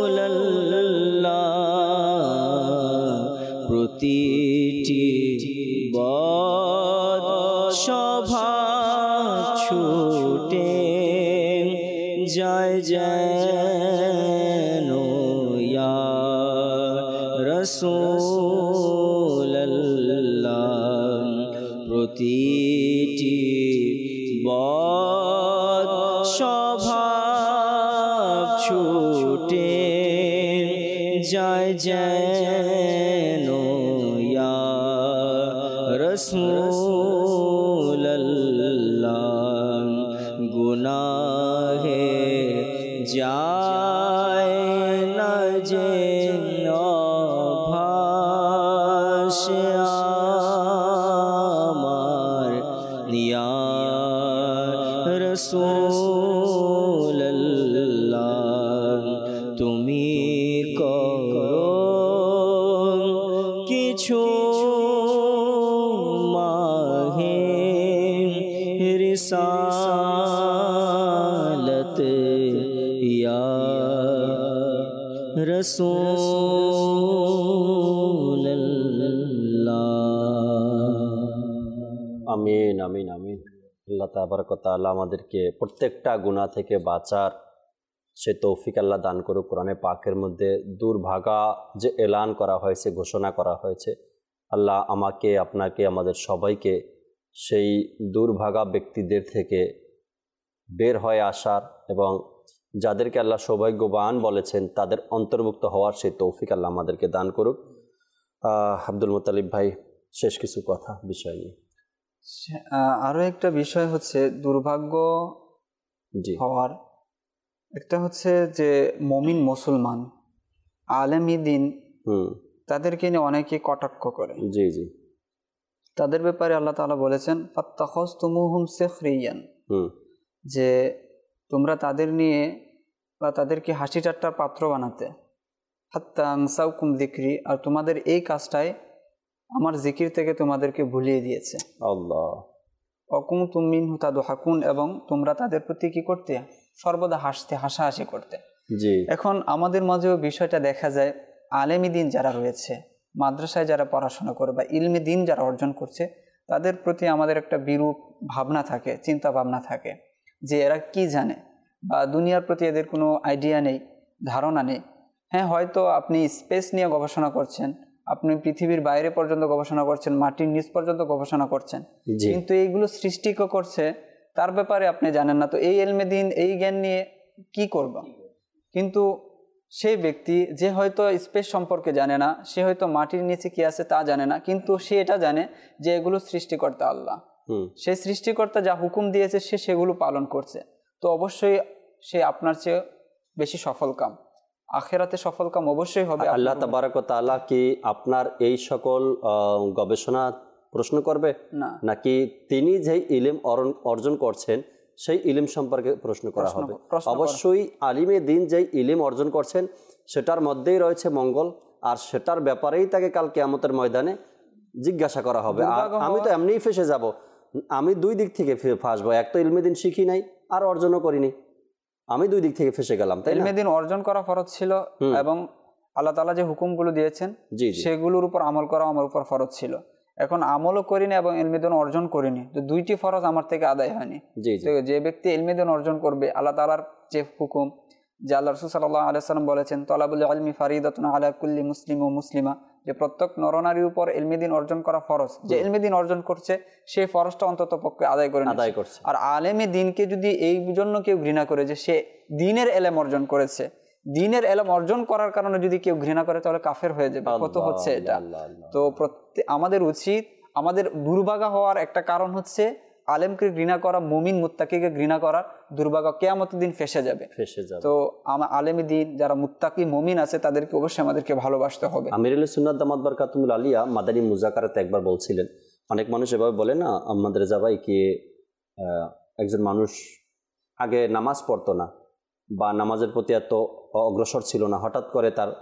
রাসূলুল্লাহ প্রতিটি বদ স্বভাব ছুটে যায় যেন ইয়া রাসূলুল্লাহ প্রতিটি বদ স্বভাব ছুটে যায় যেন ইয়া রাসূলুল্লাহ গুনাহে যায় না যে ভাসে আমার ইয়া রাসূলুল্লাহ তুমি করো কিছু মাহে রিসালত ইয়া রাসূলুল্লাহ। আমিন আমিন আমিন। আল্লাহ তাবারক ওয়া তাআলা আমাদেরকে প্রত্যেকটা গুনাহ থেকে বাঁচার সে তৌফিক আল্লাহ দান করুক। কোরআনে পাকের মধ্যে দুর্ভাগা যে এলান করা হয়েছে, ঘোষণা করা হয়েছে, আল্লাহ আমাকে আপনাকে আমাদের সবাইকে সেই দুর্ভাগা ব্যক্তিদের থেকে বের হয়ে আসার এবং যাদেরকে আল্লাহ সৌভাগ্যবান বলেছেন তাদের অন্তর্ভুক্ত হওয়ার সেই তৌফিক আল্লাহ আমাদেরকে দান করুক। আব্দুল মুত্তালিব ভাই, শেষ কিছু কথা বিষয় নিয়ে। আরও একটা বিষয় হচ্ছে দুর্ভাগ্য হওয়ার একটা হচ্ছে যে মমিন মুসলমান আলেমী দিন তাদেরকে নিয়ে অনেকে কটাক্ষ করে। জি জি তাদের ব্যাপারে আল্লাহ তাআলা বলেছেন ফাত্তাখাযতুমুহুম সিখরিয়ান, যে তোমরা তাদের নিয়ে বা তাদেরকে হাসি ঠাট্টার পাত্র বানাতে, হাত্তা আনসাউকুম যিকরি, আর তোমাদের এই কাজটাই আমার জিকির থেকে তোমাদেরকে ভুলিয়ে দিয়েছে। আল্লাহ অকুনতুম মিনহু তাদহাকুন, এবং তোমরা তাদের প্রতি কি করতে, সর্বদা হাসতে, হাসাহাসি করতে। জি এখন আমাদের মাঝেও বিষয়টা দেখা যায়, আলেমী দিন যারা রয়েছে, মাদ্রাসায় যারা পড়াশোনা করে বা ইলমি দিন যারা অর্জন করছে, তাদের প্রতি আমাদের একটা বিরূপ ভাবনা থাকে, চিন্তা ভাবনা থাকে যে এরা কি জানে বা দুনিয়ার প্রতি এদের কোনো আইডিয়া নেই, ধারণা নেই। হ্যাঁ, হয়তো আপনি স্পেস নিয়ে গবেষণা করছেন, আপনি পৃথিবীর বাইরে পর্যন্ত গবেষণা করছেন, মাটির নিচ পর্যন্ত গবেষণা করছেন, কিন্তু এইগুলো সৃষ্টি করছে তার ব্যাপারে আপনি জানেন না। তো এই ইলমে দিন, এই জ্ঞান নিয়ে কি করব? কিন্তু সেই ব্যক্তি যে হয়তো স্পেস সম্পর্কে জানে না, সে হয়তো মাটির নিচে কি আছে তা জানে না, কিন্তু সে এটা জানে যে এগুলো সৃষ্টিকর্তা আল্লাহ, সেই সৃষ্টিকর্তা যা হুকুম দিয়েছে সে সেগুলো পালন করছে। তো অবশ্যই সে আপনার চেয়ে বেশি সফলকাম, আখিরাতে সফলকাম অবশ্যই হবে। আল্লাহ তাবারক ওয়া তাআলা কি আপনার এই সকল গবেষণা প্রশ্ন করবে না, নাকি তিনি যেই ইলম অর্জন করছেন সেই ইলম সম্পর্কে প্রশ্ন করা হবে? অবশ্যই আলিমে দিন যেই ইলম অর্জন করছেন সেটার মধ্যেই রয়েছে মঙ্গল, আর সেটার ব্যাপারেই তাকে কাল কিয়ামতের ময়দানে জিজ্ঞাসা করা হবে। আর আমি তো এমনিই ফেসে যাব, আমি দুই দিক থেকে ফাঁসবো, এক তো ইলমে দিন শিখি নাই আর অর্জনও করিনি, আমি দুই দিক থেকে ফেসে গেলাম। তাই ইলমে দিন অর্জন করা ফরজ ছিল এবং আল্লাহ তাআলা যে হুকুমগুলো দিয়েছেন সেগুলোর উপর আমল করা আমার উপর ফরজ ছিল। এখন আমলও করিনি এবং ইলমে দিন অর্জন করিনি, তো দুইটি ফরজ আমার থেকে আদায় হয়নি। যে ব্যক্তি ইলমে দিন অর্জন করবে, আল্লাহ তাআলার যে হুকুম, যে আল্লাহ রাসূল সাল্লাল্লাহু আলাইহি ওয়াসাল্লাম বলেছেন তলাবুল ইলমি ফারিদাতুন আলা কুল্লি মুসলিম ও মুসলিমা, যে প্রত্যেক নরনারীর উপর ইলমে দিন অর্জন করা ফরজ। যে ইলমে দিন অর্জন করছে সেই ফরজটা অন্তত পক্ষে আদায় করে আদায় করছে। আর আলেমে দিনকে যদি এই জন্য কেউ ঘৃণা করে যে সে দিনের ইলম অর্জন করেছে, দিনের ইলম অর্জন করার কারণে যদি কেউ ঘৃণা করে তাহলে কাফের হয়ে যাবে। কত হচ্ছে এটা। তো প্রত্যেক আমাদের উচিত, আমাদের দুর্ভাগা হওয়ার একটা কারণ হচ্ছে আলেমকে ঘৃণা করা, মুমিন মুত্তাকিকে ঘৃণা করা, দুর্ভাগা কিয়ামতের দিন ফেসে যাবে ফেসে যাবে তো আমার আলেমী দিন যারা মুত্তাকি মুমিন আছে তাদেরকে অবশ্যই আমাদেরকে ভালোবাসতে হবে। আমিরুল সুন্নাত দামাত বারকাতুল আলিয়া মাদানী মুজাকারাতে একবার বলছিলেন, অনেক মানুষ এভাবে বলে না আমাদের যাবাই কি একজন মানুষ আগে নামাজ পড়তো না বা নামাজের প্রতি এত অগ্রসর ছিল না, হঠাৎ করে তার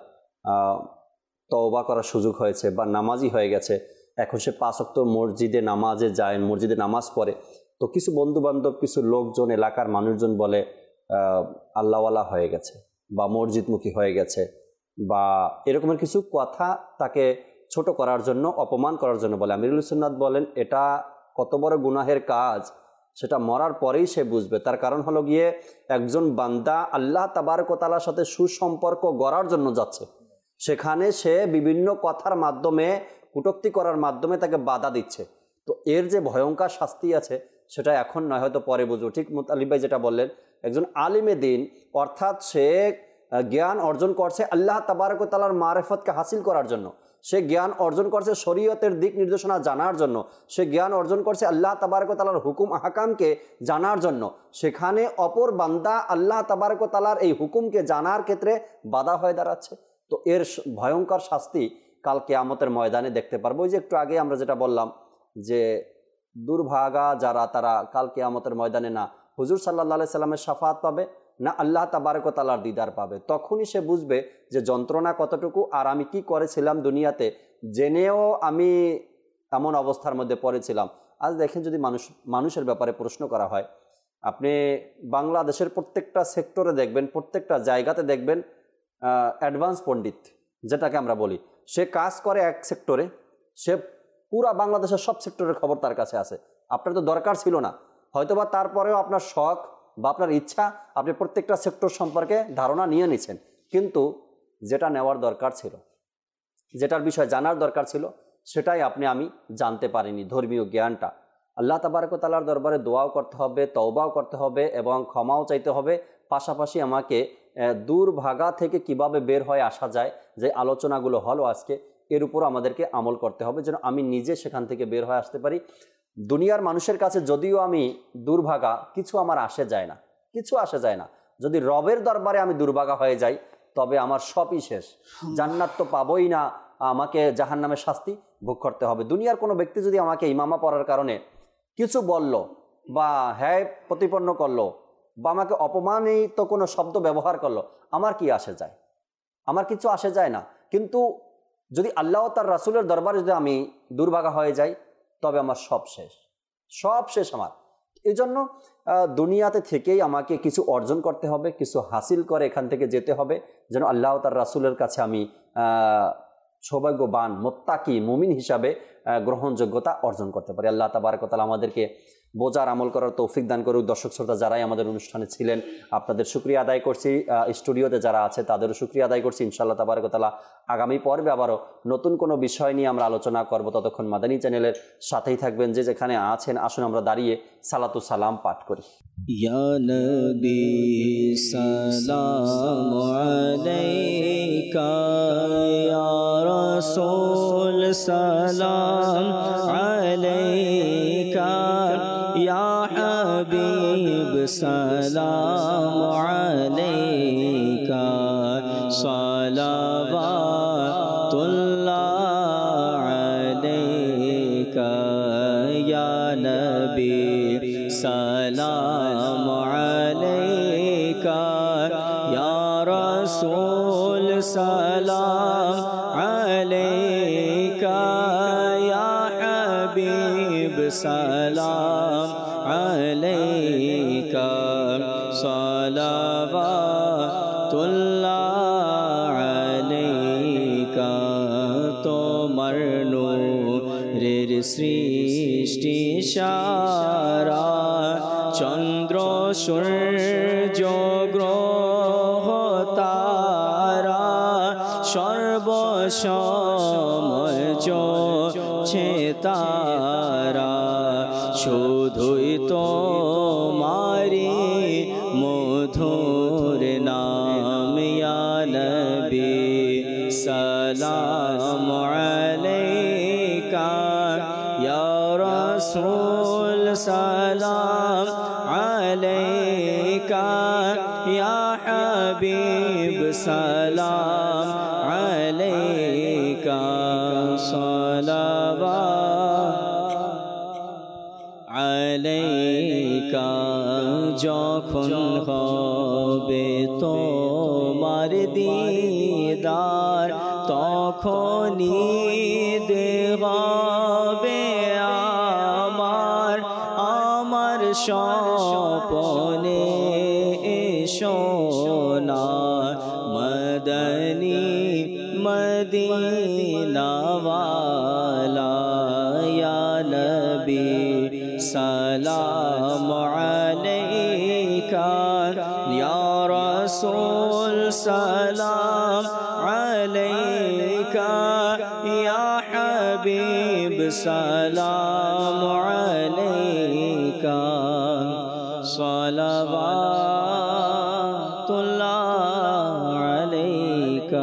তওবা করার সুযোগ হয়েছে বা নামাজি হয়ে গেছে, এখন সে পাঁচ ওয়াক্ত মসজিদে নামাজে যায়, মসজিদে নামাজ পড়ে। তো কিছু বন্ধু বান্ধব, কিছু লোকজন, এলাকার মানুষজন বলে আল্লাহওয়ালা হয়ে গেছে বা মসজিদমুখী হয়ে গেছে বা এরকমের কিছু কথা তাকে ছোট করার জন্য, অপমান করার জন্য বলে। আমিরুল সুন্নাত বলেন এটা কত বড় গুনাহের কাজ সেটা মরার পরেই সে বুঝবে। তার কারণ হলো গিয়ে একজন বান্দা আল্লাহ তাবারক ওয়া তাআলার সাথে সুসম্পর্ক গড়ার জন্য যাচ্ছে, সেখানে সে বিভিন্ন কথার মাধ্যমে, কটূক্তি করার মাধ্যমে তাকে বাধা দিচ্ছে। তো এর যে ভয়ঙ্কর শাস্তি আছে সেটা এখন নয়, হয়তো পরে বুঝবো। ঠিক মুতালিব ভাই যেটা বললেন, একজন আলিমে দিন অর্থাৎ সে জ্ঞান অর্জন করছে আল্লাহ তাবারক ওয়া তাআলার মারিফতকে হাসিল করার জন্য, সে জ্ঞান অর্জন করছে শরীয়তের দিক নির্দেশনা জানার জন্য, সে জ্ঞান অর্জন করছে আল্লাহ তাবারক ওয়া তাআলার হুকুম আহকামকে জানার জন্য। সেখানে অপর বান্দা আল্লাহ তাবারক ওয়া তাআলার এই হুকুমকে জানার ক্ষেত্রে বাধা হয়ে দাঁড়াচ্ছে। তো এর ভয়ঙ্কর শাস্তি কাল কিয়ামতের ময়দানে দেখতে পারবো। ওই যে একটু আগে আমরা যেটা বললাম যে দুর্ভাগা যারা, তারা কাল কিয়ামতের ময়দানে না হুজুর সাল্লাল্লাহু আলাইহি সাল্লামের শাফাআত পাবে, না আল্লাহ তাবারক ওয়া তাআলার দিদার পাবে। তখনই সে বুঝবে যে যন্ত্রণা কতটুকু, আর আমি কি করেছিলাম দুনিয়াতে, জেনেও আমি এমন অবস্থার মধ্যে পড়েছিলাম। আজ দেখেন, যদি মানুষ মানুষের ব্যাপারে প্রশ্ন করা হয়, আপনি বাংলাদেশের প্রত্যেকটা সেক্টরে দেখবেন, প্রত্যেকটা জায়গাতে দেখবেন অ্যাডভান্স পণ্ডিত যেটাকে আমরা বলি, সে কাজ করে এক সেক্টরে, সে পুরা বাংলাদেশের সব সেক্টরের খবর তার কাছে আছে। আপনার তো দরকার ছিল না, হয়তোবা তারপরেও আপনার শখ বা আপনার ইচ্ছা, আপনি প্রত্যেকটা সেক্টর সম্পর্কে ধারণা নিয়ে নিছেন, কিন্তু যেটা নেওয়ার দরকার ছিল, যেটার বিষয়ে জানার দরকার ছিল, সেটাই আপনি আমি জানতে পারিনি, ধর্মীয় জ্ঞানটা। আল্লাহ তাবারক ওয়া তাআলার দরবারে দোয়াও করতে হবে, তওবাও করতে হবে এবং ক্ষমাও চাইতে হবে। পাশাপাশি আমাকে দুর্ভাগা থেকে কিভাবে বের হয়ে আসা যায়, যে আলোচনাগুলো হলো আজকে, এর উপর আমাদেরকে আমল করতে হবে যেন আমি নিজে সেখান থেকে বের হয়ে আসতে পারি। দুনিয়ার মানুষের কাছে যদিও আমি দুর্ভাগা, কিছু আমার আসে যায় না, কিছু আসে যায় না। যদি রবের দরবারে আমি দুর্ভাগা হয়ে যাই, তবে আমার সবই শেষ, জান্নাত তো পাবোই না, আমাকে জাহান্নামের শাস্তি ভোগ করতে হবে। দুনিয়ার কোনো ব্যক্তি যদি আমাকে ইমামা পড়ার কারণে কিছু বলল বা হ্যায় প্রতিপন্ন করলো বা আমাকে অপমানিত কোনো শব্দ ব্যবহার করলো, আমার কি আসে যায়? আমার কিছু আসে যায় না। কিন্তু যদি আল্লাহ তার রাসূলের দরবারে যদি আমি দুর্ভাগা হয়ে যাই, তবে আমার সব শেষ, সব শেষ আমার। এই জন্য দুনিয়াতে থেকেই আমাকে কিছু অর্জন করতে হবে, কিছু হাসিল করে এখান থেকে যেতে হবে, যেন আল্লাহ তার রাসূলের কাছে আমি সৌভাগ্যবান মুত্তাকি মুমিন হিসাবে গ্রহণযোগ্যতা অর্জন করতে পারি। আল্লাহ তাবারক ওয়া তাআলা আমাদেরকে বোঝার আমল করার তৌফিক দান করুক। দর্শক শ্রোতা যারাই আমাদের অনুষ্ঠানে ছিলেন, আপনাদের শুকরিয়া আদায় করছি। স্টুডিওতে যারা আছে তাদেরও শুকরিয়া আদায় করছি। ইনশাআল্লাহ তাবারক ওয়া তাআলা আগামী পর্বে আবারও নতুন কোনো বিষয় নিয়ে আমরা আলোচনা করব। ততক্ষণ মাদানী চ্যানেলের সাথেই থাকবেন। যে যেখানে আছেন, আসুন আমরা দাঁড়িয়ে সালাতু সালাম পাঠ করি। ইয়া নবী সালাম আলাইকা, ইয়া রাসূল সালাম আলাইকা, ইয়া হাবিব সালাম আলাইকা, সালাওয়াতুল্লাহ আলাইকা, ইয়া নবী সালাম আলাইকা, ইয়া রাসূল সালাম আলাইকা, ইয়া হাবিব সালাম আলাইকা, সালাওয়াতুল্লাহ আলাইকা। তোমার নূরের সৃষ্টি সারা, চন্দ্র সূর্য গ্রহ তারা, সর্বসময় জ্বলছে তারা, শুধুই তোমারি মধুর নাম। ইয়া নবী সালাম আলাইকা, ইয়া রাসূল সালাম আলাইকা, ইয়া হাবিব সালাম আলাইকা, সালাওয়াত আলাইকা। যখন হবে তোমার দিদার, তখনই দেবে আমার, আমার স্বপ্নে সোনা মদনী মদিনাওয়ালা। نبی سلام علیکہ یا رسول سلام علیکہ یا حبیب سلام علیکہ صلوات اللہ علیکہ.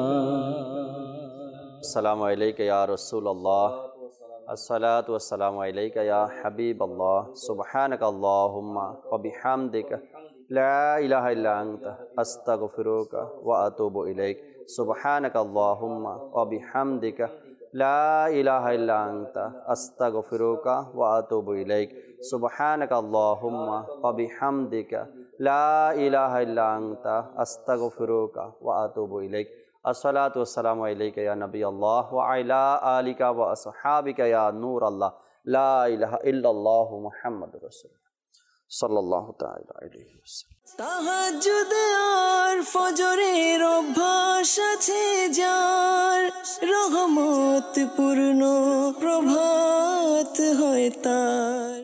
السلام علیکہ یا رسول اللہ، الصلاۃ والسلام علیکہ یا حبیب اللہ، سبحانک اللہم وبحمدک لا الہ الا انت استغفرک واتوب الیک. سبحانک اللہم وبحمدک لا الہ الا انت استغفرک واتوب الیک. سبحانک اللہم وبحمدک لا الہ الا انت استغفرک واتوب الیک. الصلاۃ والسلام علیکہ یا نبی اللہ وعلی آلک واصحابک یا نور اللہ. لا الہ الا اللہ محمد رسول اللہ صلی اللہ تعالی علیہ وسلم. তাহাজ্জুদ আর ফজরের অভ্যাস আছে যার, রহমত পূর্ণ প্রভাত হয় তার।